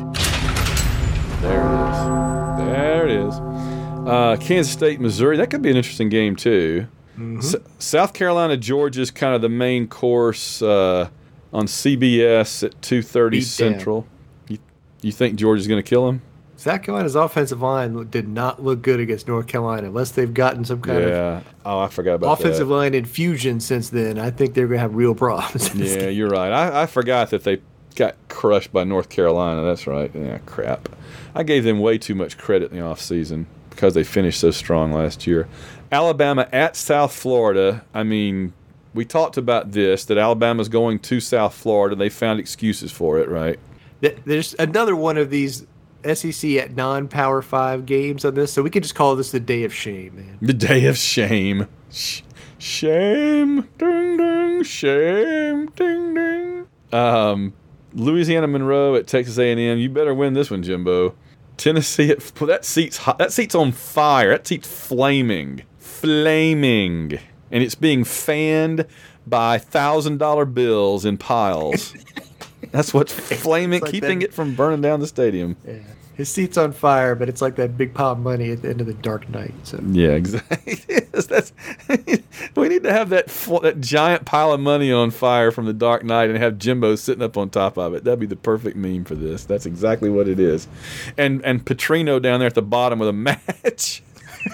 There it is. Kansas State, Missouri. That could be an interesting game, too. Mm-hmm. South Carolina, Georgia is kind of the main course on CBS at 2:30 Central. You think Georgia's going to kill him? South Carolina's offensive line did not look good against North Carolina unless they've gotten some kind of I forgot about offensive line infusion since then. I think they're going to have real problems. Yeah, you're right. I forgot that they got crushed by North Carolina. That's right. Yeah, crap. I gave them way too much credit in the offseason because they finished so strong last year. Alabama at South Florida. I mean, we talked about this, that Alabama's going to South Florida. They found excuses for it, right? There's another one of these SEC at non-Power 5 games on this, so we could just call this the day of shame, man. The day of shame. Shame. Ding, ding. Shame. Ding, ding. Louisiana Monroe at Texas A&M. You better win this one, Jimbo. Tennessee that seat's hot. That seat's on fire. That seat's flaming, and it's being fanned by $1,000 bills in piles. That's what's flaming, like keeping it from burning down the stadium. Yeah. His seat's on fire, but it's like that big pile of money at the end of the Dark Knight. So. Yeah, exactly. We need to have that giant pile of money on fire from the Dark Knight and have Jimbo sitting up on top of it. That'd be the perfect meme for this. That's exactly what it is. And Petrino down there at the bottom with a match.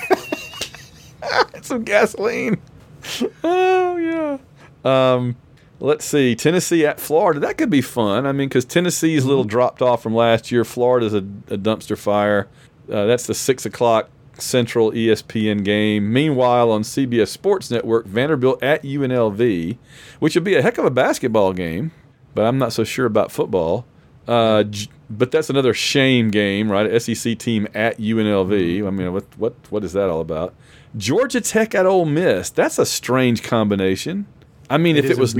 Some gasoline. Oh, yeah. Let's see. Tennessee at Florida. That could be fun. I mean, because Tennessee's a little dropped off from last year. Florida's a dumpster fire. That's the 6 o'clock Central ESPN game. Meanwhile, on CBS Sports Network, Vanderbilt at UNLV, which would be a heck of a basketball game, but I'm not so sure about football. But that's another shame game, right? A SEC team at UNLV. I mean, what is that all about? Georgia Tech at Ole Miss. That's a strange combination. I mean, if it was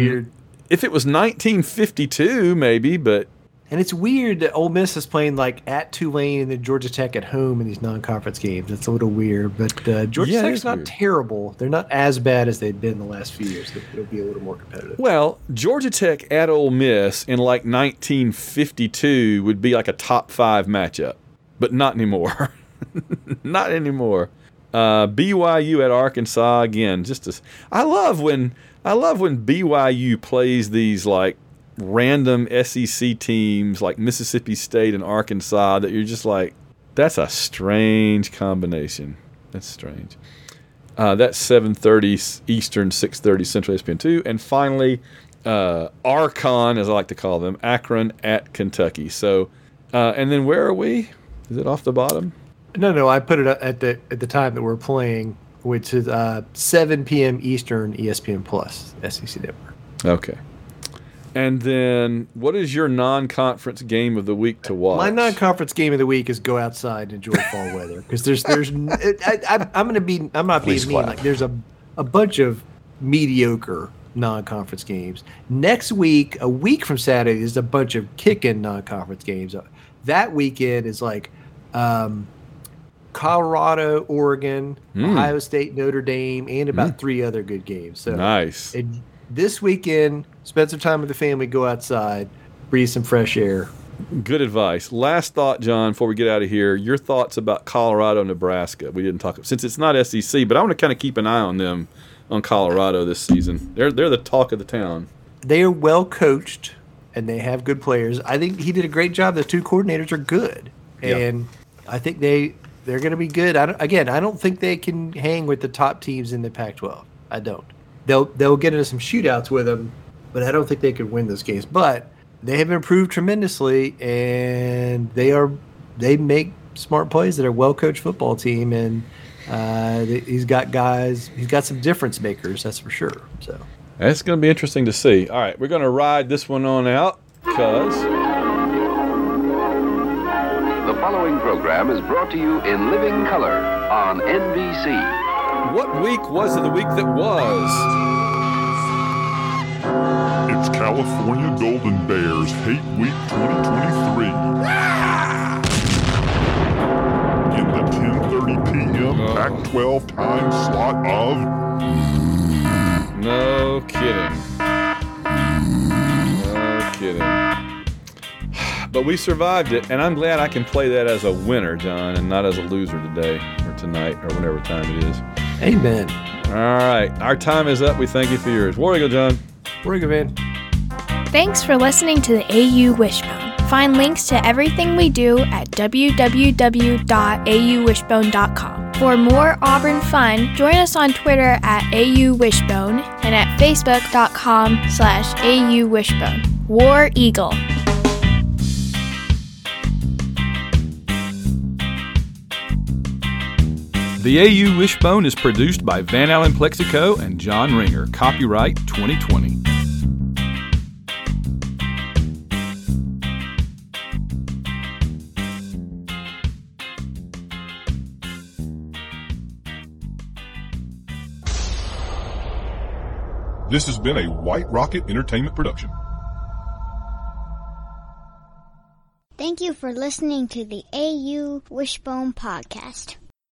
1952, maybe, but and it's weird that Ole Miss is playing like at Tulane and then Georgia Tech at home in these non-conference games. That's a little weird, but Georgia Tech's not terrible. They're not as bad as they've been the last few years. It'll be a little more competitive. Well, Georgia Tech at Ole Miss in like 1952 would be like a top 5 matchup, but not anymore. Not anymore. BYU at Arkansas again. I love when BYU plays these like random SEC teams like Mississippi State and Arkansas that you're just like, that's a strange combination. That's strange. That's 7:30 Eastern, 6:30 Central ESPN2. And finally, Archon, as I like to call them, Akron at Kentucky. So, and then where are we? Is it off the bottom? No, I put it at the time that we're playing, which is 7 p.m. Eastern, ESPN Plus, SEC Network. Okay. And then, what is your non-conference game of the week to watch? My non-conference game of the week is go outside and enjoy fall weather, because I'm not being mean. Like, there's a bunch of mediocre non-conference games. Next week, a week from Saturday, is a bunch of kicking non-conference games. That weekend is like Colorado, Oregon, Ohio State, Notre Dame, and about 3 other good games. So nice. This weekend, spend some time with the family, go outside, breathe some fresh air. Good advice. Last thought, John, before we get out of here, your thoughts about Colorado, Nebraska. We didn't talk, since it's not SEC, but I want to kind of keep an eye on them, on Colorado this season. They're the talk of the town. They are well coached, and they have good players. I think he did a great job. The 2 coordinators are good, and I think they're going to be good. I don't think they can hang with the top teams in the Pac-12. I don't. They'll get into some shootouts with them, but I don't think they could win those games. But they have improved tremendously, and they make smart plays. They're a well-coached football team, and he's got guys. He's got some difference makers, that's for sure. So that's going to be interesting to see. All right, we're going to ride this one on out because the following program is brought to you in living color on NBC. What week was it? The week that was. It's California Golden Bears Hate Week 2023. In the 10:30 p.m. Pac-12 time slot of... No kidding. No kidding. But we survived it, and I'm glad I can play that as a winner, John, and not as a loser today or tonight or whatever time it is. Amen. All right. Our time is up. We thank you for yours. War Eagle, John. War Eagle, man. Thanks for listening to the AU Wishbone. Find links to everything we do at www.auwishbone.com. For more Auburn fun, join us on Twitter at AUWishbone and at facebook.com/AUWishbone. War Eagle. The AU Wishbone is produced by Van Allen Plexico and John Ringer. Copyright 2020. This has been a White Rocket Entertainment production. Thank you for listening to the AU Wishbone Podcast.